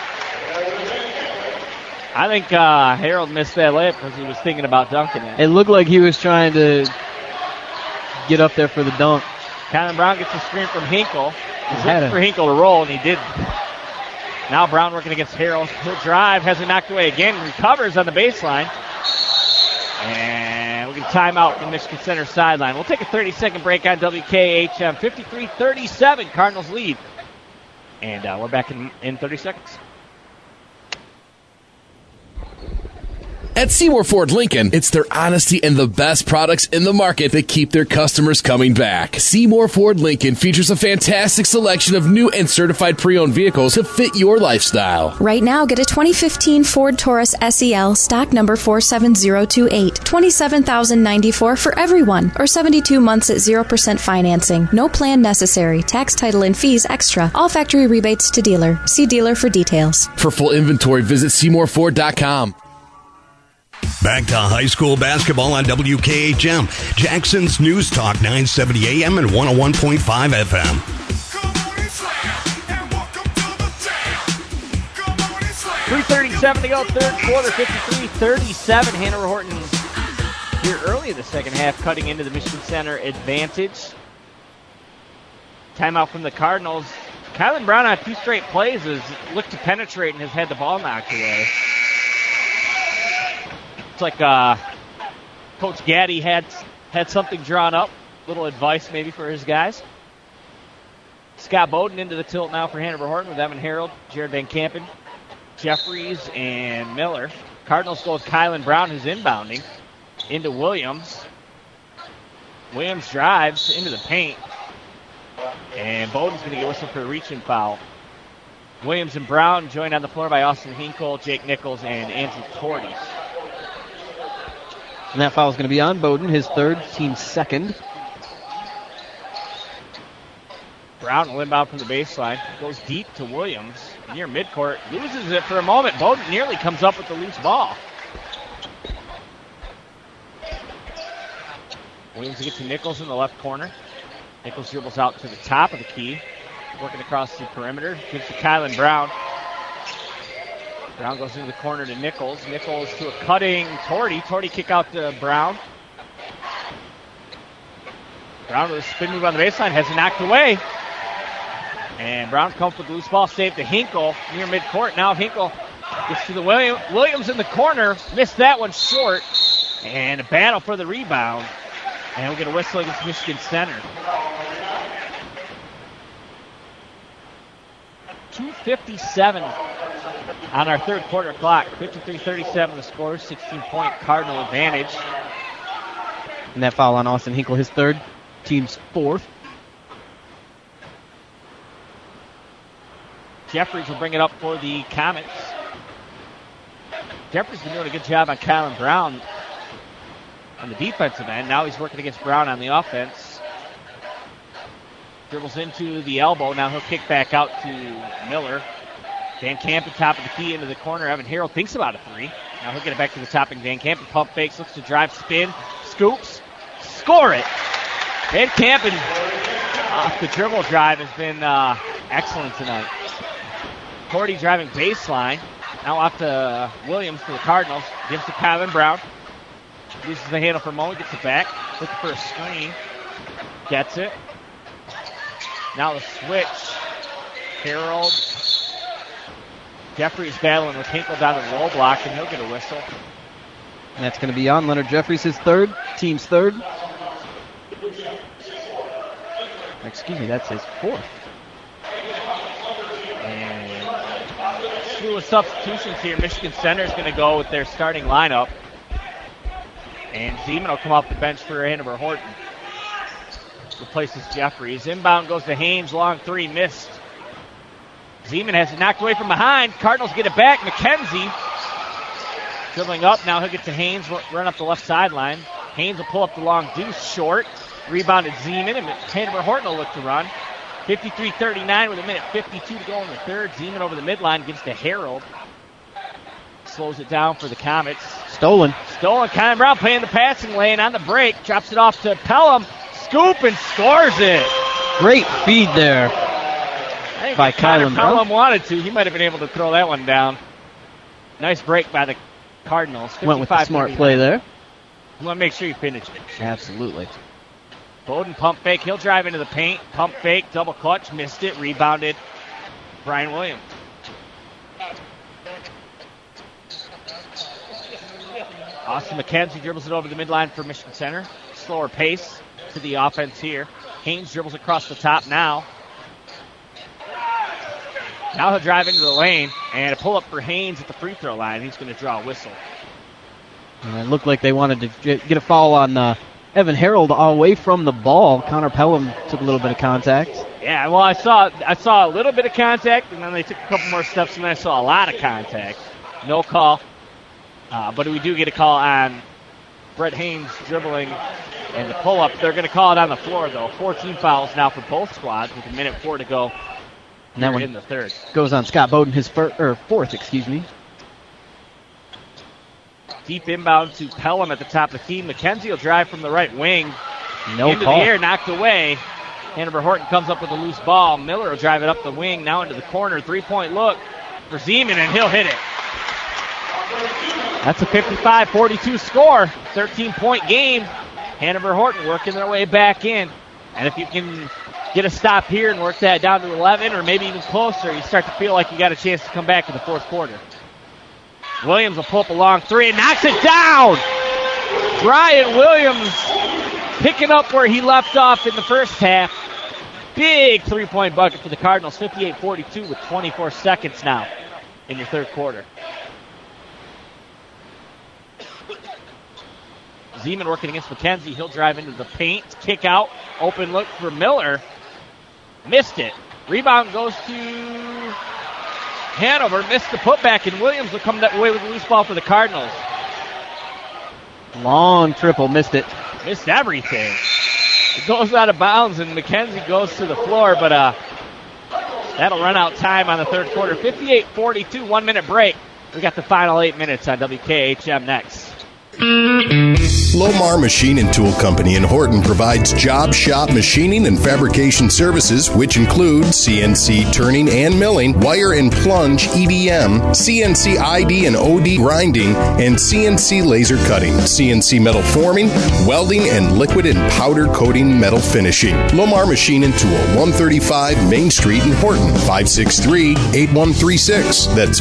I think Harold missed that layup because he was thinking about dunking it. It looked like he was trying to get up there for the dunk. Kylan Brown gets a screen from Hinkle. He's looking for Hinkle to roll, and he didn't. Now Brown working against Harold. He'll drive, has it knocked away again, recovers on the baseline. And we'll get a timeout from Michigan Center sideline. We'll take a 30-second break on WKHM. 53-37, Cardinals lead. And we're back in 30 seconds. At Seymour Ford Lincoln, it's their honesty and the best products in the market that keep their customers coming back. Seymour Ford Lincoln features a fantastic selection of new and certified pre-owned vehicles to fit your lifestyle. Right now, get a 2015 Ford Taurus SEL, stock number 47028, $27,094 for everyone, or 72 months at 0% financing. No plan necessary. Tax, title, and fees extra. All factory rebates to dealer. See dealer for details. For full inventory, visit SeymourFord.com. Back to high school basketball on WKHM, Jackson's News Talk 970 AM and 101.5 FM. 3:37 to go, third quarter, 53-37. Hanover Horton here early in the second half, cutting into the Michigan Center advantage. Timeout from the Cardinals. Kylan Brown on 2 straight plays has looked to penetrate and has had the ball knocked away. It's like Coach Gaddy had something drawn up. Little advice maybe for his guys. Scott Bowden into the tilt now for Hanover Horton with Evan Harold, Jared Van Kampen, Jeffries, and Miller. Cardinals go with Kylan Brown, who's inbounding, into Williams. Williams drives into the paint. And Bowden's going to get whistled for a reaching foul. Williams and Brown joined on the floor by Austin Hinkle, Jake Nichols, and Andrew Torty. And that foul is going to be on Bowden, his third, team's second. Brown will inbound from the baseline. Goes deep to Williams near midcourt. Loses it for a moment. Bowden nearly comes up with the loose ball. Williams gets to Nichols in the left corner. Nichols dribbles out to the top of the key. Working across the perimeter. Gives to Kylan Brown. Brown goes into the corner to Nichols. Nichols to a cutting Torty. Torty kick out to Brown. Brown with a spin move on the baseline. Has it knocked away. And Brown comes with the loose ball. Saved to Hinkle near midcourt. Now Hinkle gets to the Williams in the corner. Missed that one short. And a battle for the rebound. And we'll get a whistle against Michigan Center. 2:57 on our third quarter clock. 53-37 the score. 16-point Cardinal advantage. And that foul on Austin Hinkle, his third, team's fourth. Jeffries will bring it up for the Comets. Jeffries been doing a good job on Kylan Brown on the defensive end. Now he's working against Brown on the offense. Dribbles into the elbow. Now he'll kick back out to Miller. Van Kampen, top of the key into the corner. Evan Harold thinks about a three. Now he'll get it back to the top, and Van Kampen pump fakes, looks to drive, spin, scoops, score it. Van Kampen off the dribble drive has been excellent tonight. Cordy driving baseline. Now off to Williams for the Cardinals. Gives to Kylan Brown. Uses the handle for a moment, gets it back. Looking for a screen. Gets it. Now the switch. Harold. Jeffries battling with Hinkle down the low block, and he'll get a whistle. And that's going to be on Leonard Jeffries, his third, team's third. Excuse me, that's his fourth. And slew of substitutions here. Michigan Center is going to go with their starting lineup. And Zeman will come off the bench for Hanover Horton. Replaces Jeffries. Inbound goes to Haynes. Long three missed. Zeman has it knocked away from behind. Cardinals get it back. McKenzie dribbling up. Now he'll get to Haynes. Run up the left sideline. Haynes will pull up the long deuce short. Rebounded Zeman. And Hanover Horton will look to run. 53-39 with a minute 52 to go in the third. Zeman over the midline gives to Harold. Slows it down for the Comets. Stolen. Kylan Brown playing the passing lane on the break. Drops it off to Pelham. Scoop and scores it. Great feed there by Kylan Brown. Pelham wanted to. He might have been able to throw that one down. Nice break by the Cardinals. Went with the smart play there. You want to make sure you finish it. Absolutely. Bowden pump fake. He'll drive into the paint. Pump fake. Double clutch. Missed it. Rebounded. Brian Williams. Austin McKenzie dribbles it over the midline for Michigan Center. Slower pace to the offense here. Haynes dribbles across the top now. Now he'll drive into the lane, and a pull-up for Haynes at the free throw line. He's going to draw a whistle. And it looked like they wanted to get a foul on Evan Harold away from the ball. Connor Pelham took a little bit of contact. Yeah, well, I saw a little bit of contact, and then they took a couple more steps, and then I saw a lot of contact. No call, but we do get a call on Brett Haynes dribbling and the pull-up. They're going to call it on the floor, though. 14 fouls now for both squads with 1:04 to go. And that one in the third goes on Scott Bowden, his fourth. Deep inbound to Pelham at the top of the key. McKenzie will drive from the right wing. No into call. The air, knocked away. Hannibal Horton comes up with a loose ball. Miller will drive it up the wing, now into the corner. 3-point look for Zeman, and he'll hit it. That's a 55-42 score. 13-point game. Hannibal Horton working their way back in. And if you can get a stop here and work that down to 11 or maybe even closer, you start to feel like you got a chance to come back in the fourth quarter. Williams will pull up a long three and knocks it down. Brian Williams picking up where he left off in the first half. Big three-point bucket for the Cardinals, 58-42 with 24 seconds now in your third quarter. Zeman working against McKenzie. He'll drive into the paint, kick out, open look for Miller. Missed it. Rebound goes to Hanover. Missed the putback, and Williams will come that way with a loose ball for the Cardinals. Long triple, missed it. Missed everything. It goes out of bounds, and McKenzie goes to the floor, but that'll run out time on the third quarter. 58-42, 1 minute break. We got the final 8 minutes on WKHM next. Lomar Machine and Tool Company in Horton provides job shop machining and fabrication services, which include CNC turning and milling, wire and plunge EDM, CNC ID and OD grinding, and CNC laser cutting, CNC metal forming, welding, and liquid and powder coating metal finishing. Lomar Machine and Tool, 135 Main Street in Horton, 563-8136. That's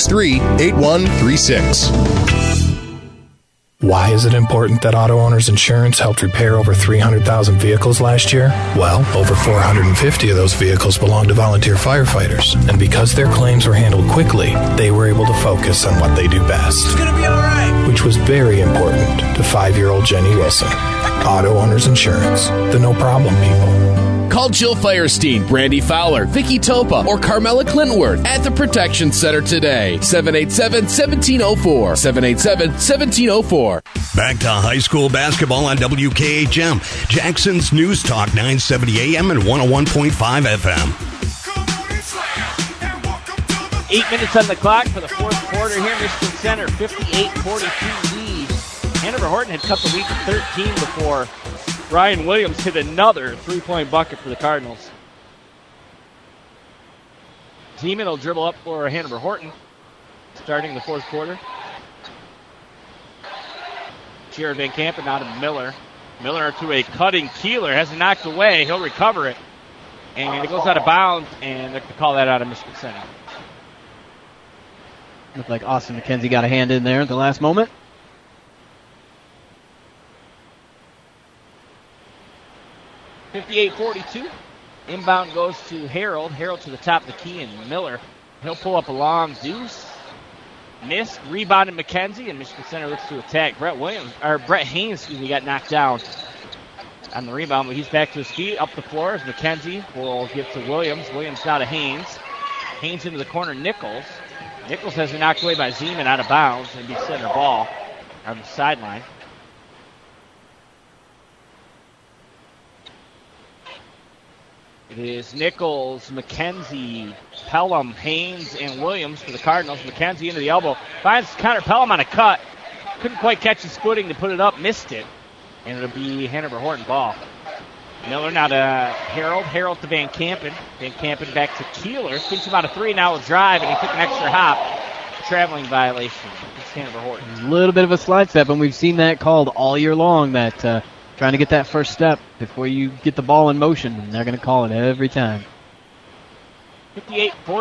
563-8136. Why is it important that Auto Owners Insurance helped repair over 300,000 vehicles last year? Well, over 450 of those vehicles belong to volunteer firefighters. And because their claims were handled quickly, they were able to focus on what they do best. It's gonna be all right. Which was very important to 5-year-old Jenny Wilson. Auto Owners Insurance, the no problem people. Call Jill Firestein, Brandy Fowler, Vicky Topa, or Carmela Clintworth at the Protection Center today. 787-1704. 787-1704. Back to high school basketball on WKHM. Jackson's News Talk, 970 AM and 101.5 FM. 8 minutes on the clock for the fourth quarter here. Michigan Center, 58-42 lead. Hanover Horton had cut the lead to 13 before Ryan Williams hit another three-point bucket for the Cardinals. Zeman will dribble up for Hanover Horton, starting the fourth quarter. Jared Van Kampen out of Miller. Miller to a cutting Keeler. Has it knocked away. He'll recover it. And it goes out of bounds, and they're going to call that out of Michigan Center. Looked like Austin McKenzie got a hand in there at the last moment. 58-42. Inbound goes to Harold. Harold to the top of the key, and Miller. He'll pull up a long deuce. Missed. Rebounded McKenzie, and Michigan Center looks to attack. Brett Haynes, got knocked down on the rebound, but he's back to his feet. Up the floor as McKenzie will give to Williams. Williams now to Haynes. Haynes into the corner. Nichols. Nichols has been knocked away by Zeman out of bounds and be center ball on the sideline. It is Nichols, McKenzie, Pelham, Haynes, and Williams for the Cardinals. McKenzie into the elbow. Finds Connor Pelham on a cut. Couldn't quite catch his footing to put it up. Missed it. And it'll be Hanover Horton ball. Miller now to Harold. Harold to Van Kampen. Van Kampen back to Keeler. Thinks about a three. Now will drive, and he took an extra hop. Traveling violation. It's Hanover Horton. A little bit of a slide step, and we've seen that called all year long, that trying to get that first step before you get the ball in motion, and they're going to call it every time.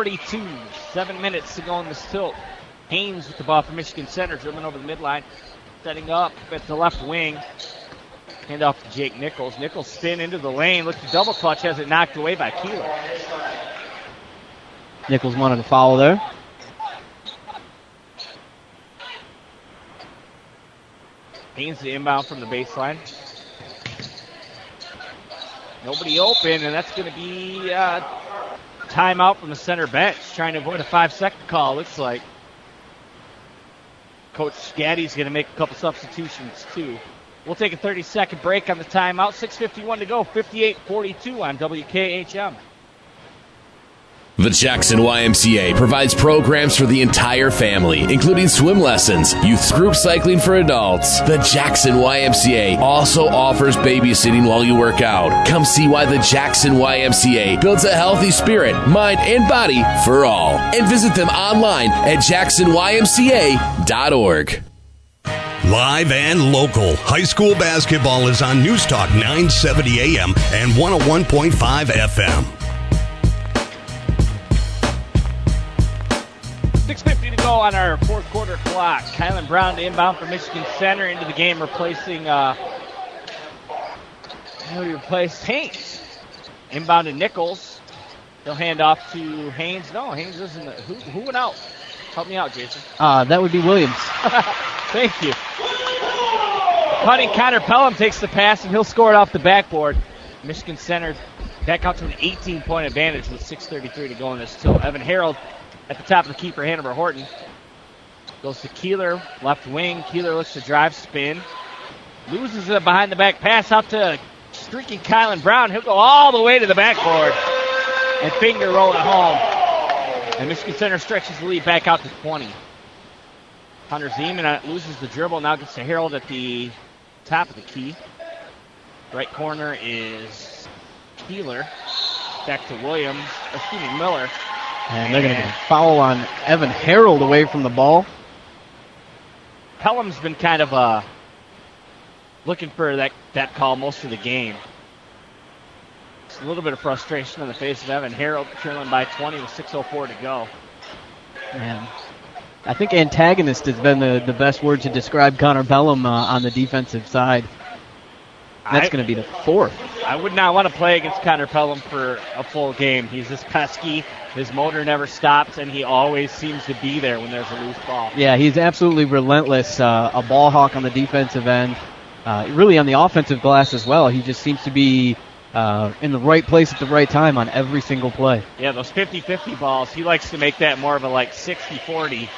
58-42, 7 minutes to go in this tilt. Haynes with the ball for Michigan Center, dribbling over the midline. setting up at the left wing. Hand off to Jake Nichols. Nichols spin into the lane. Looks to double clutch. Has it knocked away by Keeler. Nichols wanted to foul there. Haynes the inbound from the baseline. Nobody open, and that's going to be timeout from the center bench. Trying to avoid a 5-second call, looks like. Coach Gaddy's going to make a couple substitutions, too. We'll take a 30-second break on the timeout. 6:51 to go, 58-42 on WKHM. The Jackson YMCA provides programs for the entire family, including swim lessons, youth group cycling for adults. The Jackson YMCA also offers babysitting while you work out. Come see why the Jackson YMCA builds a healthy spirit, mind, and body for all. And visit them online at jacksonymca.org. Live and local. High school basketball is on News Talk 970 AM and 101.5 FM. 6:50 to go on our fourth quarter clock. Kylan Brown to inbound for Michigan Center into the game, replacing replaced Haynes. Inbound to Nichols. He'll hand off to Haynes. No, Haynes isn't. Who went out? Help me out, Jason. That would be Williams. Thank you. Cutting Connor Pelham takes the pass, and he'll score it off the backboard. Michigan Center back out to an 18-point advantage with 6:33 to go in this till. Evan Harold at the top of the key for Hanover Horton. Goes to Keeler, left wing. Keeler looks to drive, spin. Loses it behind the back pass out to streaking Kylan Brown. He'll go all the way to the backboard and finger roll it home. And Michigan Center stretches the lead back out to 20. Hunter Zeman loses the dribble, now gets to Harold at the top of the key. Right corner is Keeler. Back to Miller. And they're going to foul on Evan Harold away from the ball. Pelham's been kind of looking for that call most of the game. It's a little bit of frustration on the face of Evan Harold, trailing by 20 with 6:04 to go. Man, I think antagonist has been the best word to describe Connor Pelham on the defensive side. That's going to be the fourth. I would not want to play against Connor Pelham for a full game. He's just pesky. His motor never stops, and he always seems to be there when there's a loose ball. Yeah, he's absolutely relentless. A ball hawk on the defensive end. Really on the offensive glass as well. He just seems to be in the right place at the right time on every single play. Yeah, those 50-50 balls, he likes to make that more of a 60-40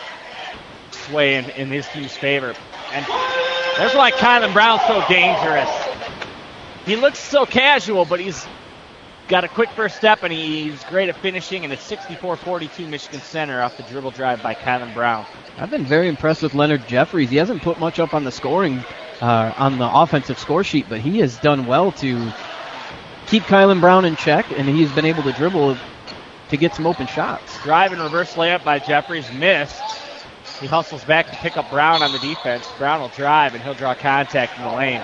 sway in his team's favor. And that's why Kylan Brown's so dangerous. He looks so casual, but he's got a quick first step, and he's great at finishing, and it's 64-42 Michigan Center off the dribble drive by Kylan Brown. I've been very impressed with Leonard Jeffries. He hasn't put much up on the scoring, on the offensive score sheet, but he has done well to keep Kylan Brown in check, and he's been able to dribble to get some open shots. Drive and reverse layup by Jeffries, missed. He hustles back to pick up Brown on the defense. Brown will drive, and he'll draw contact in the lane.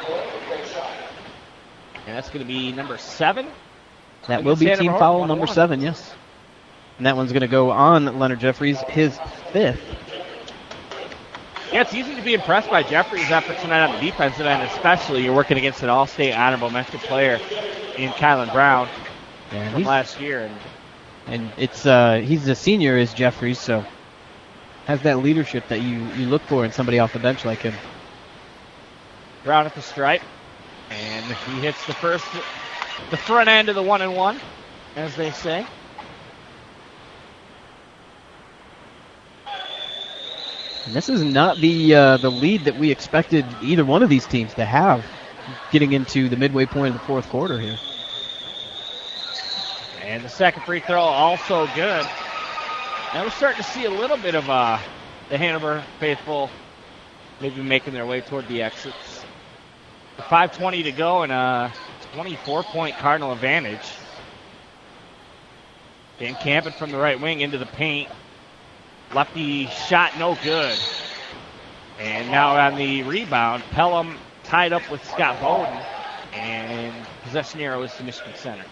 And that's going to be number 7. That will be team foul number 7, yes. And that one's going to go on Leonard Jeffries, his 5th. Yeah, it's easy to be impressed by Jeffries' efforts tonight on the defensive end, especially you're working against an all-state honorable mention player in Kylan Brown from last year. And it's he's a senior, is Jeffries, so has that leadership that you look for in somebody off the bench like him. Brown at the stripe, and he hits the front end of the 1-and-1, as they say. And this is not the lead that we expected either one of these teams to have getting into the midway point of the fourth quarter here. And the second free throw also good. Now we're starting to see a little bit of the Hanover faithful maybe making their way toward the exits. 5:20 to go and a 24-point Cardinal advantage. Van Kampen from the right wing into the paint. Lefty shot no good. And now on the rebound, Pelham tied up with Scott Bowden. And possession arrow is to Michigan Center.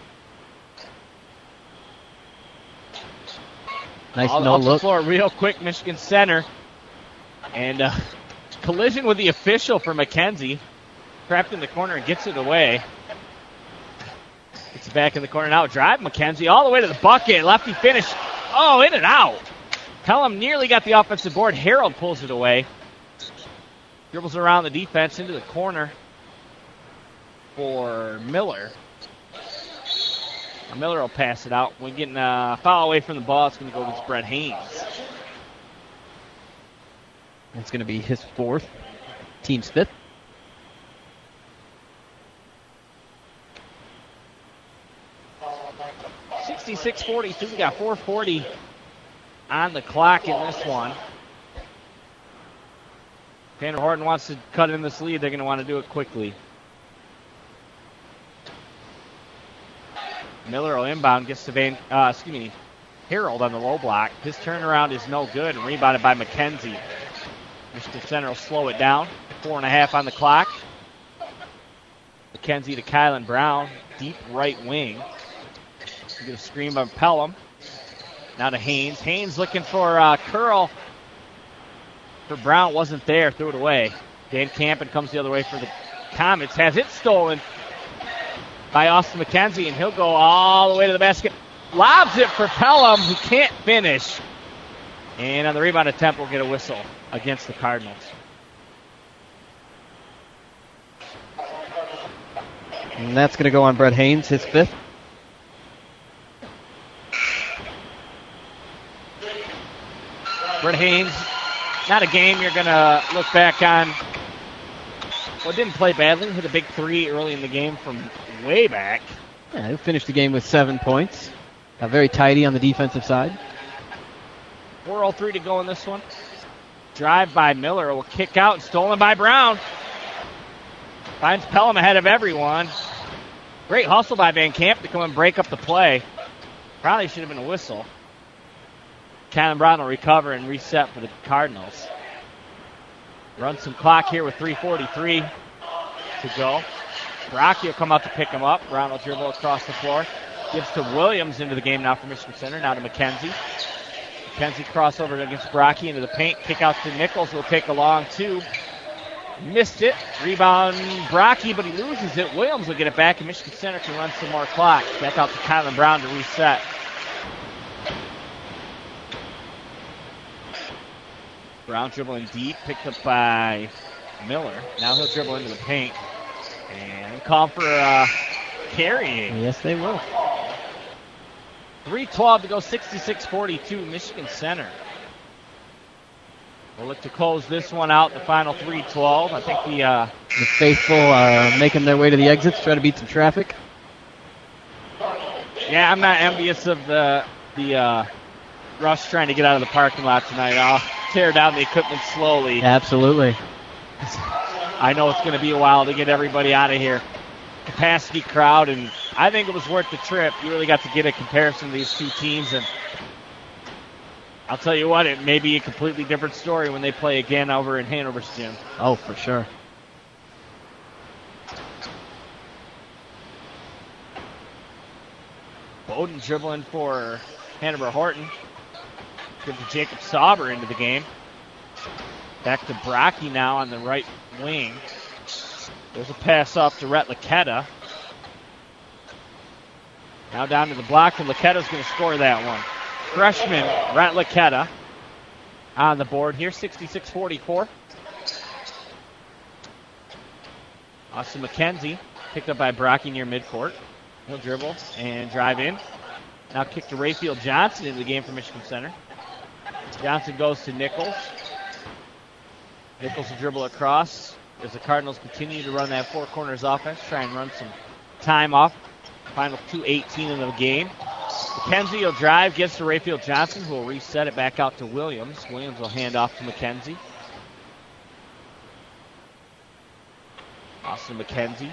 Nice no look. The floor real quick, Michigan Center. And collision with the official for McKenzie. Trapped in the corner and gets it away. Gets it back in the corner now. Drive McKenzie all the way to the bucket. Lefty finish. Oh, in and out. Pelham nearly got the offensive board. Harold pulls it away. Dribbles around the defense into the corner for Miller. Miller will pass it out. We're getting a foul away from the ball. It's going to go against Brett Haynes. It's going to be his fourth. Team's fifth. $66-42. We got 4:40 on the clock in this one. Tanner Horton wants to cut in this lead. They're going to want to do it quickly. Miller will inbound, gets to Harold on the low block. His turnaround is no good and rebounded by McKenzie. Michigan Center will slow it down. 4.5 on the clock. McKenzie to Kylan Brown, deep right wing. Get a screen by Pelham. Now to Haynes. Haynes looking for curl. For Brown, wasn't there, threw it away. Dan Campen comes the other way for the Comets. Has it stolen by Austin McKenzie, and he'll go all the way to the basket. Lobs it for Pelham, who can't finish. And on the rebound attempt, we'll get a whistle against the Cardinals. And that's going to go on Brett Haynes, his fifth. Brett Haynes, not a game you're going to look back on. Well, didn't play badly. Hit a big three early in the game from way back. Yeah, he finished the game with 7 points. Very tidy on the defensive side. 4:03 to go in this one. Drive by Miller will kick out and stolen by Brown. Finds Pelham ahead of everyone. Great hustle by Van Camp to come and break up the play. Probably should have been a whistle. Kylan Brown will recover and reset for the Cardinals. Run some clock here with 3:43 to go. Brocky will come out to pick him up. Brown will dribble across the floor. Gives to Williams into the game now for Michigan Center. Now to McKenzie. McKenzie crossover against Brocky into the paint. Kick out to Nichols. Will take a long two. Missed it. Rebound Brocky, but he loses it. Williams will get it back, and Michigan Center can run some more clock. Back out to Kylan Brown to reset. Brown dribbling deep, picked up by Miller. Now he'll dribble into the paint. And call for carrying. Yes, they will. 3:12 to go, 66-42, Michigan Center. We'll look to close this one out, the final 3:12. I think the faithful are making their way to the exits, try to beat some traffic. Yeah, I'm not envious of the rush trying to get out of the parking lot tonight. I'll tear down the equipment slowly. Absolutely. I know it's going to be a while to get everybody out of here. Capacity crowd, and I think it was worth the trip. You really got to get a comparison of these two teams, and I'll tell you what, it may be a completely different story when they play again over in Hanover's gym. Oh, for sure. Bowden dribbling for Hanover Horton. Give to Jacob Sauber into the game. Back to Brocky now on the right wing. There's a pass off to Rhett Laketta. Now down to the block, and Laketta's going to score that one. Freshman Rhett Laketta on the board here, 66-44. Austin McKenzie picked up by Brocky near midcourt. He'll dribble and drive in. Now kick to Rayfield Johnson into the game for Michigan Center. Johnson goes to Nichols. Nichols will dribble across as the Cardinals continue to run that four corners offense, try and run some time off. Final 2:18 in the game. McKenzie will drive, gets to Rayfield Johnson, who will reset it back out to Williams. Williams will hand off to McKenzie. Austin McKenzie.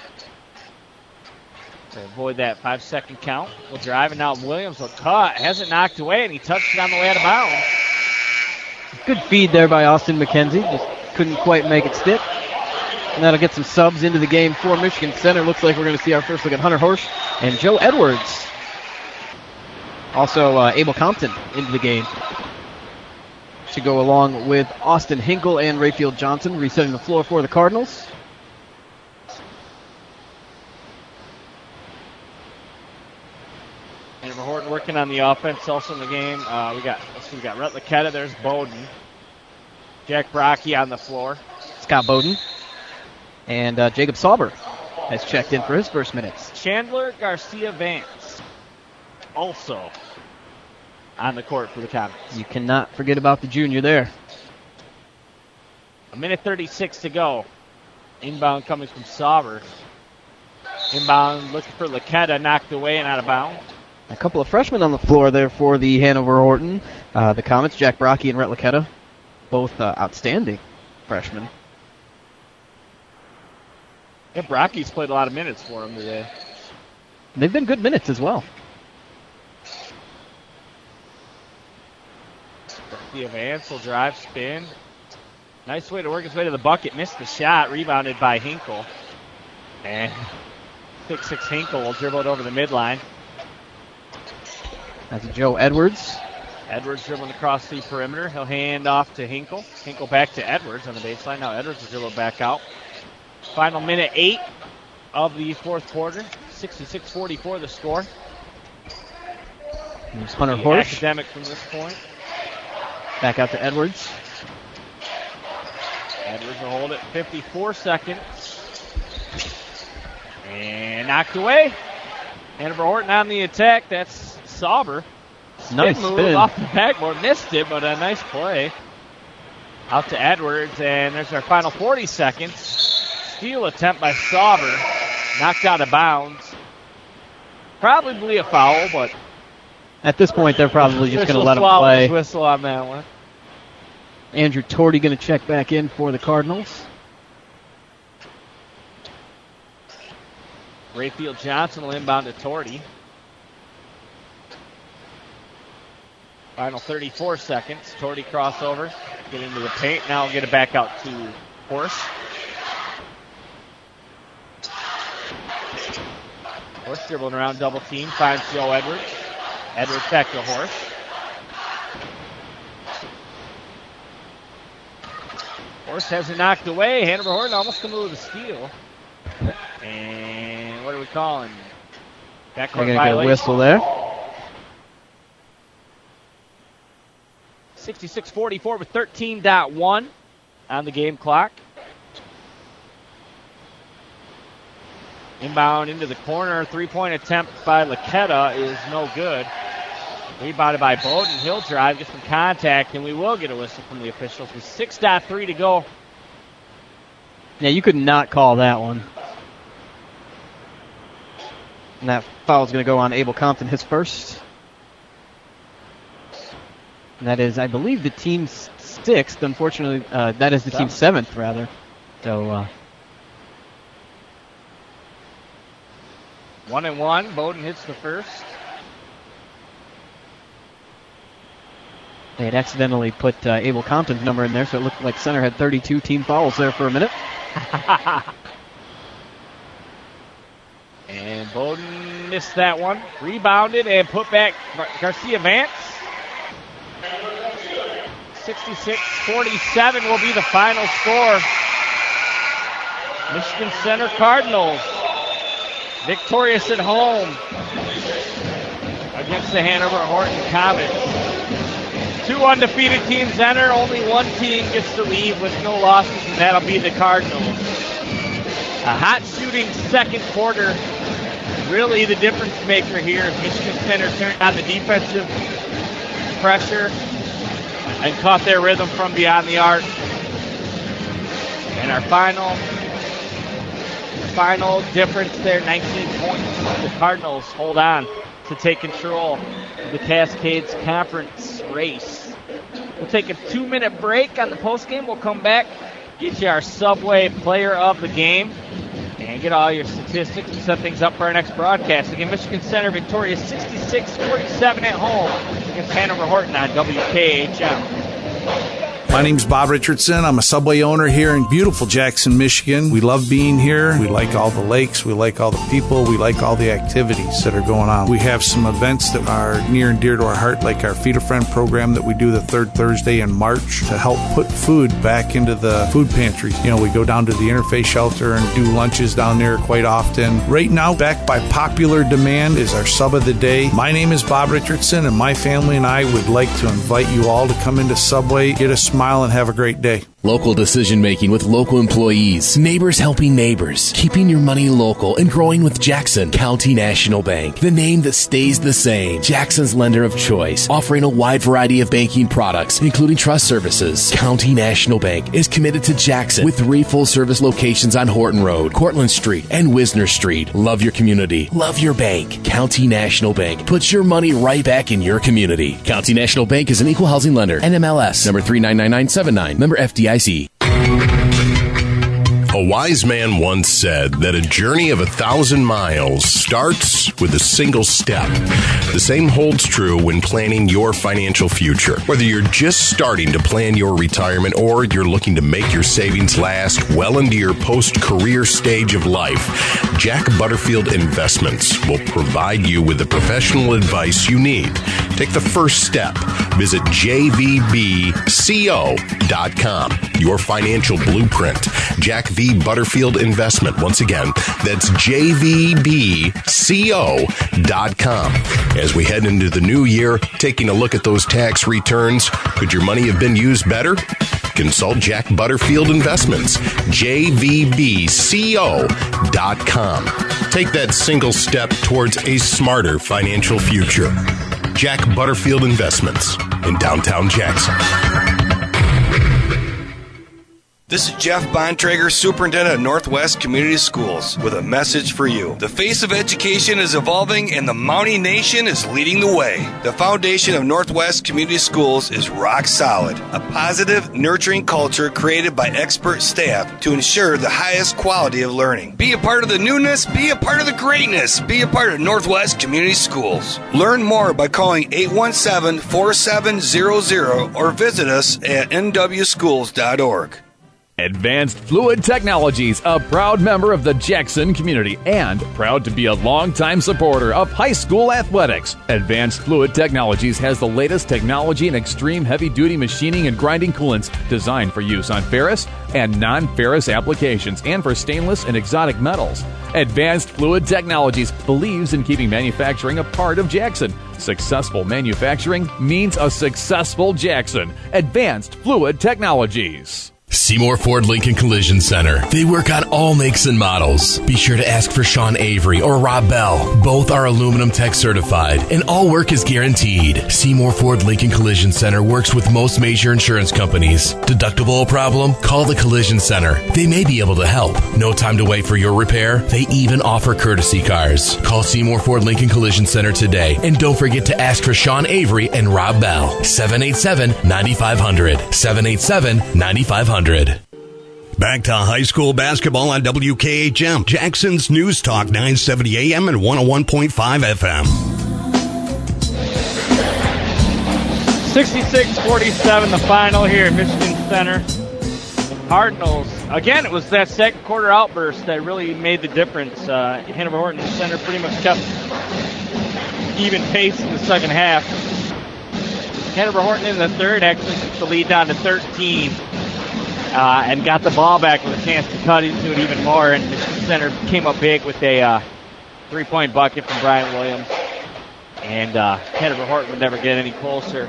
To avoid that 5-second count, will drive, and now Williams will cut. Has it knocked away, and he touched it on the way out of bounds. Good feed there by Austin McKenzie. Just couldn't quite make it stick. And that'll get some subs into the game for Michigan Center. Looks like we're going to see our first look at Hunter Horsch and Joe Edwards. Also, Abel Compton into the game. to go along with Austin Hinkle and Rayfield Johnson resetting the floor for the Cardinals. Hanover Horton working on the offense also in the game. We got Rhett Laquetta. There's Bowden. Jack Brocky on the floor. Scott Bowden. And Jacob Sauber has checked in for his first minutes. Chandler Garcia Vance also on the court for the Comets. You cannot forget about the junior there. 1:36 to go. Inbound coming from Sauber. Inbound looking for Laquetta, knocked away and out of bounds. A couple of freshmen on the floor there for the Hanover Horton. The Comets, Jack Brocky and Rhett Laquetta, both outstanding freshmen. Yeah, Brocky's played a lot of minutes for them today. They've been good minutes as well. The Vance will drive, spin. Nice way to work his way to the bucket. Missed the shot. Rebounded by Hinkle. And 6'6" Hinkle will dribble it over the midline. That's Joe Edwards. Edwards dribbling across the perimeter. He'll hand off to Hinkle. Hinkle back to Edwards on the baseline. Now Edwards will dribble back out. Final minute 8 of the fourth quarter. 66-44 the score. There's Hunter Horsch. Academic from this point. Back out to Edwards. Edwards will hold it 54 seconds. And knocked away. Hanover Horton on the attack. That's Sauber. Nice move spin. off the backboard. Missed it, but a nice play. Out to Edwards, and there's our final 40 seconds. Steal attempt by Sauber. Knocked out of bounds. Probably a foul, but at this point, they're probably just going to let him play. Whistle on that one. Andrew Torty going to check back in for the Cardinals. Rayfield Johnson will inbound to Torty. Final 34 seconds. Torty crossover. Get into the paint. Now we'll get it back out to Horsch. Horsch dribbling around double team. Finds Joe Edwards. Edwards back to Horsch. Horsch has it knocked away. Hanover Horton almost come with a steal. And what are we calling? Backcourt They're going to violation. get a whistle there. 66-44 with 13.1 on the game clock. Inbound into the corner. Three-point attempt by Laquetta is no good. Rebounded by Bowden. He'll drive, get some contact, and we will get a whistle from the officials with 6.3 to go. Yeah, you could not call that one. And that foul is going to go on Abel Compton, his first. And that is, I believe, the team's 6th. Unfortunately, that is the team's 7th, rather. So, 1-1. Bowden hits the first. They had accidentally put Abel Compton's number in there, so it looked like center had 32 team fouls there for a minute. And Bowden missed that one. Rebounded and put back Garcia Vance. 66-47 will be the final score. Michigan Center Cardinals victorious at home against the Hanover Horton Comets. 2 undefeated teams enter. Only one team gets to leave with no losses, and that'll be the Cardinals. A hot shooting second quarter. Really the difference maker here is Michigan Center turned on the defensive pressure and caught their rhythm from beyond the arc. And our final difference there, 19 points. The Cardinals hold on to take control of the Cascades Conference race. We'll take a 2-minute break on the postgame. We'll come back, get you our Subway player of the game, and get all your statistics and set things up for our next broadcast. Again, Michigan Center victorious 66-47 at home against Hanover Horton on WKHM. My name's Bob Richardson. I'm a Subway owner here in beautiful Jackson, Michigan. We love being here. We like all the lakes. We like all the people. We like all the activities that are going on. We have some events that are near and dear to our heart, like our Feed a Friend program that we do the third Thursday in March to help put food back into the food pantry. You know, we go down to the Interfaith Shelter and do lunches down there quite often. Right now, backed by popular demand, is our Sub of the Day. My name is Bob Richardson, and my family and I would like to invite you all to come into Subway, get a smile, and have a great day. Local decision making with local employees. Neighbors helping neighbors. Keeping your money local and growing with Jackson County National Bank. The name that stays the same. Jackson's lender of choice. Offering a wide variety of banking products, including trust services. County National Bank is committed to Jackson with 3 full-service locations on Horton Road, Cortlandt Street, and Wisner Street. Love your community. Love your bank. County National Bank puts your money right back in your community. County National Bank is an equal housing lender. NMLS number 399979. Member FDIC. A wise man once said that a journey of 1,000 miles starts with a single step. The same holds true when planning your financial future. Whether you're just starting to plan your retirement or you're looking to make your savings last well into your post-career stage of life, Jack Butterfield Investments will provide you with the professional advice you need. Take the first step. Visit jvbco.com. Your financial blueprint. Jack V. Butterfield Investment. Once again, that's jvbco.com. As we head into the new year, taking a look at those tax returns, could your money have been used better? Consult Jack Butterfield Investments, jvbco.com. Take that single step towards a smarter financial future. Jack Butterfield Investments in downtown Jackson. This is Jeff Bontrager, Superintendent of Northwest Community Schools, with a message for you. The face of education is evolving and the Mountie Nation is leading the way. The foundation of Northwest Community Schools is rock solid, a positive, nurturing culture created by expert staff to ensure the highest quality of learning. Be a part of the newness, be a part of the greatness, be a part of Northwest Community Schools. Learn more by calling 817-4700 or visit us at nwschools.org. Advanced Fluid Technologies, a proud member of the Jackson community and proud to be a longtime supporter of high school athletics. Advanced Fluid Technologies has the latest technology in extreme heavy-duty machining and grinding coolants designed for use on ferrous and non-ferrous applications and for stainless and exotic metals. Advanced Fluid Technologies believes in keeping manufacturing a part of Jackson. Successful manufacturing means a successful Jackson. Advanced Fluid Technologies. Seymour Ford Lincoln Collision Center. They work on all makes and models. Be sure to ask for Sean Avery or Rob Bell. Both are Aluminum Tech certified, and all work is guaranteed. Seymour Ford Lincoln Collision Center works with most major insurance companies. Deductible problem? Call the Collision Center. They may be able to help. No time to wait for your repair? They even offer courtesy cars. Call Seymour Ford Lincoln Collision Center today, and don't forget to ask for Sean Avery and Rob Bell. 787-9500. 787-9500. Back to high school basketball on WKHM, Jackson's News Talk 970 AM and 101.5 FM. 66-47 the final here at Michigan Center. Cardinals, again, it was that second quarter outburst that really made the difference. Hanover Horton Center pretty much kept even pace in the second half. Hanover Horton in the third actually took the lead down to 13. And got the ball back with a chance to cut into it even more. And Michigan Center came up big with a three-point bucket from Brian Williams. And Hanover Horton would never get any closer.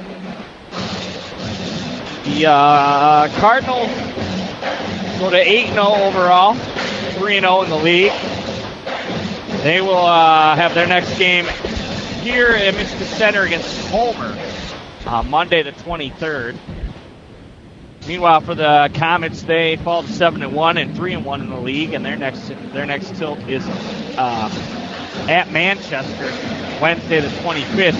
The Cardinals go to 8-0 overall, 3-0 in the league. They will have their next game here at Michigan Center against Homer Monday the 23rd. Meanwhile, for the Comets, they fall to 7-1 and 3-1 in the league, and their next tilt is at Manchester Wednesday the 25th.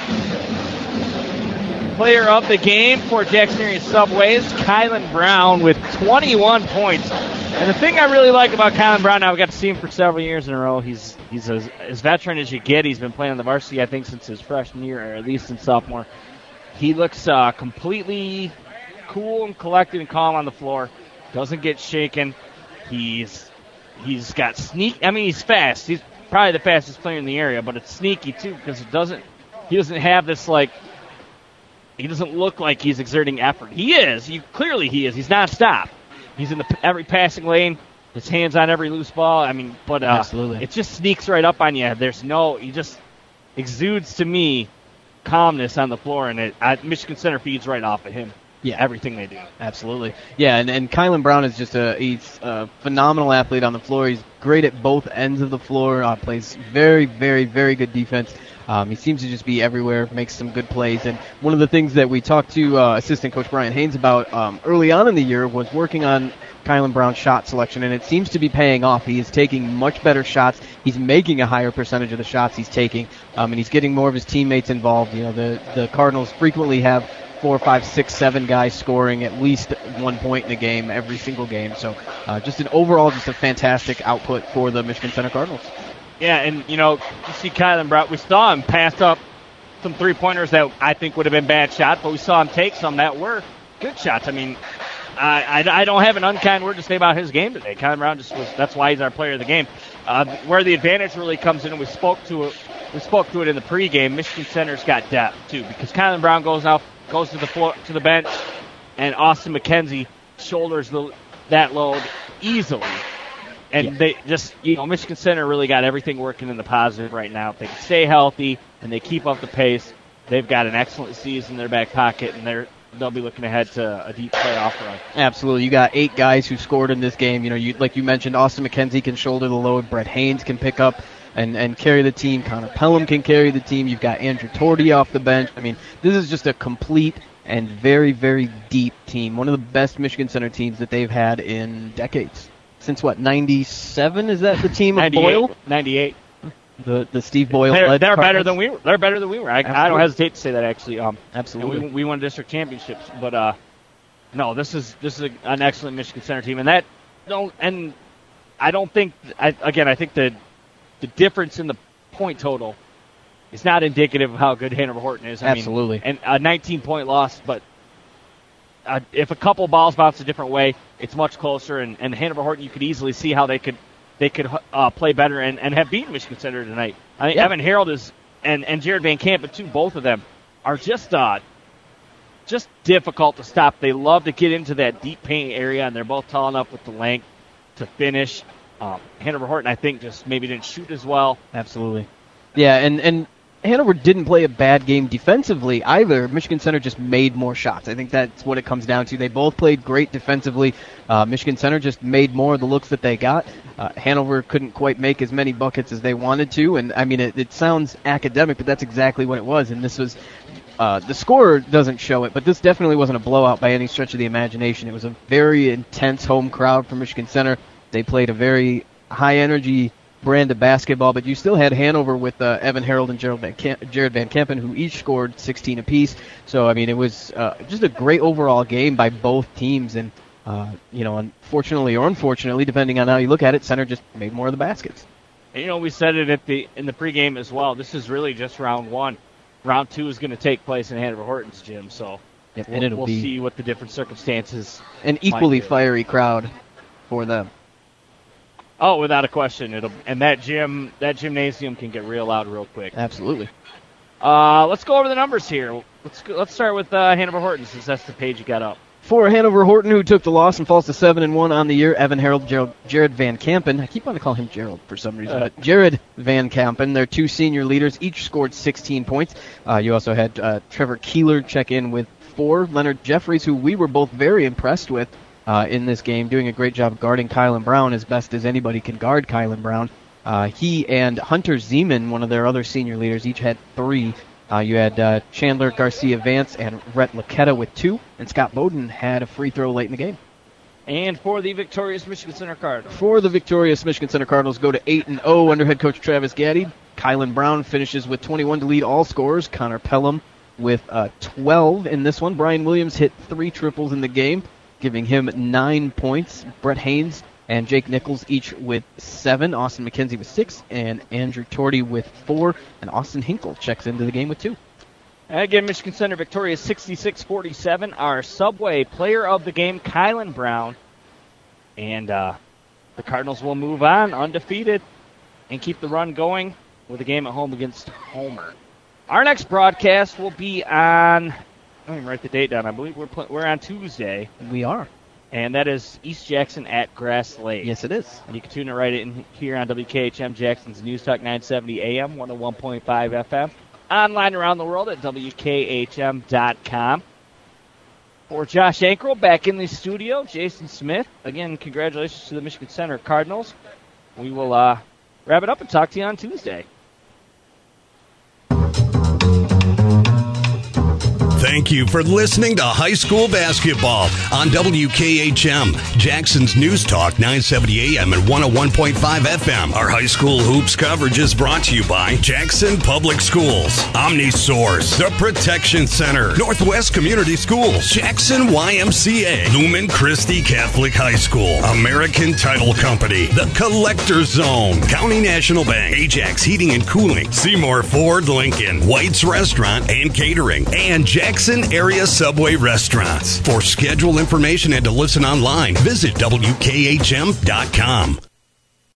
Player of the game for Jackson area Subways, Kylan Brown with 21 points. And the thing I really like about Kylan Brown, now I've got to see him for several years in a row. He's as veteran as you get. He's been playing on the varsity, I think, since his freshman year, or at least in sophomore. He looks completely cool and collected and calm on the floor. Doesn't get shaken. He's got sneak. I mean, he's fast. He's probably the fastest player in the area, but it's sneaky too because he doesn't have this he doesn't look like he's exerting effort. He is. Clearly he is. He's nonstop. He's in every passing lane. His hands on every loose ball. I mean, but absolutely, it just sneaks right up on you. He just exudes to me calmness on the floor, and Michigan Center feeds right off of him. Yeah, everything they do. Absolutely. Yeah, and Kylan Brown is just he's a phenomenal athlete on the floor. He's great at both ends of the floor. Plays very, very, very good defense. He seems to just be everywhere, makes some good plays. And one of the things that we talked to assistant coach Brian Haynes about early on in the year was working on Kylan Brown's shot selection, and it seems to be paying off. He is taking much better shots. He's making a higher percentage of the shots he's taking, and he's getting more of his teammates involved. You know, the Cardinals frequently have 4, 5, 6, 7 guys scoring at least 1 point in a game every single game. So just a fantastic output for the Michigan Center Cardinals. Yeah, and, you see Kylan Brown. We saw him pass up some three-pointers that I think would have been bad shots, but we saw him take some that were good shots. I mean, I don't have an unkind word to say about his game today. Kylan Brown that's why he's our player of the game. Where the advantage really comes in, and we spoke to it in the pregame, Michigan Center's got depth, too, because Kylan Brown goes to the floor, to the bench, and Austin McKenzie shoulders that load easily. And they just, Michigan Center really got everything working in the positive right now. If they can stay healthy and they keep up the pace, they've got an excellent season in their back pocket, and they'll be looking ahead to a deep playoff run. Absolutely. You got 8 guys who scored in this game. Like you mentioned, Austin McKenzie can shoulder the load. Brett Haynes can pick up and carry the team. Connor Pelham can carry the team. You've got Andrew Torty off the bench. I mean, this is just a complete and very, very deep team. One of the best Michigan Center teams that they've had in decades. Since, 97? Is that the team of Boyle? 98. The Steve Boyle. They're better than we were. They're better than we were. I don't hesitate to say that, actually. Absolutely. We won district championships, but no, this is an excellent Michigan Center team, and I think the difference in the point total is not indicative of how good Hanover Horton is. Absolutely. And a 19-point loss, but if a couple balls bounce a different way, it's much closer. And Hanover Horton, you could easily see how they could play better and have beaten Michigan Center tonight. I think Evan Harold and Jared Van Kampen, too, both of them are just difficult to stop. They love to get into that deep paint area, and they're both tall enough with the length to finish. Hanover Horton, I think, just maybe didn't shoot as well. Absolutely. Yeah, and Hanover didn't play a bad game defensively either. Michigan Center just made more shots. I think that's what it comes down to. They both played great defensively. Michigan Center just made more of the looks that they got. Hanover couldn't quite make as many buckets as they wanted to. And, I mean, it sounds academic, but that's exactly what it was. And this was the score doesn't show it, but this definitely wasn't a blowout by any stretch of the imagination. It was a very intense home crowd for Michigan Center. They played a very high-energy brand of basketball, but you still had Hanover with Evan Harold and Jared Van Kampen, who each scored 16 apiece. So, I mean, it was just a great overall game by both teams. And, unfortunately or unfortunately, depending on how you look at it, Center just made more of the baskets. And, we said it in the pregame as well. This is really just round one. Round two is going to take place in Hanover Horton's gym. So we'll see what the different circumstances. An equally fiery crowd for them. Oh, without a question, that gymnasium can get real loud real quick. Absolutely. Let's go over the numbers here. Let's start with Hanover Horton, since that's the page you got up. For Hanover Horton, who took the loss and falls to 7-1 on the year, Evan Harold, Jared Van Kampen. I keep wanting to call him Gerald for some reason, but Jared Van Kampen, their 2 senior leaders, each scored 16 points. You also had Trevor Keeler check in with 4. Leonard Jeffries, who we were both very impressed with in this game, doing a great job guarding Kylan Brown as best as anybody can guard Kylan Brown. He and Hunter Zeman, one of their other senior leaders, each had 3. You had Chandler Garcia-Vance and Rhett Laquetta with 2, and Scott Bowden had a free throw late in the game. And for the victorious Michigan Center Cardinals. For the victorious Michigan Center Cardinals, go to 8-0 under head coach Travis Gaddy. Kylan Brown finishes with 21 to lead all scorers. Connor Pelham with 12 in this one. Brian Williams hit 3 triples in the game, giving him 9 points. Brett Haynes and Jake Nichols each with 7. Austin McKenzie with 6, and Andrew Torty with 4. And Austin Hinkle checks into the game with 2. And again, Michigan Center victorious 66-47. Our Subway player of the game, Kylan Brown. And the Cardinals will move on undefeated and keep the run going with a game at home against Homer. Our next broadcast will be on, let me write the date down. I believe we're on Tuesday. We are. And that is East Jackson at Grass Lake. Yes, it is. And you can tune it right in here on WKHM, Jackson's News Talk 970 AM, 101.5 FM. Online around the world at WKHM.com. For Josh Ankrel back in the studio, Jason Smith. Again, congratulations to the Michigan Center Cardinals. We will wrap it up and talk to you on Tuesday. Thank you for listening to High School Basketball on WKHM, Jackson's News Talk 970 AM and 101.5 FM. Our high school hoops coverage is brought to you by Jackson Public Schools, OmniSource, The Protection Center, Northwest Community Schools, Jackson YMCA, Lumen Christi Catholic High School, American Title Company, The Collector Zone, County National Bank, Ajax Heating and Cooling, Seymour Ford Lincoln, White's Restaurant and Catering, and Jackson Area Subway Restaurants. For schedule information and to listen online, visit WKHM.com.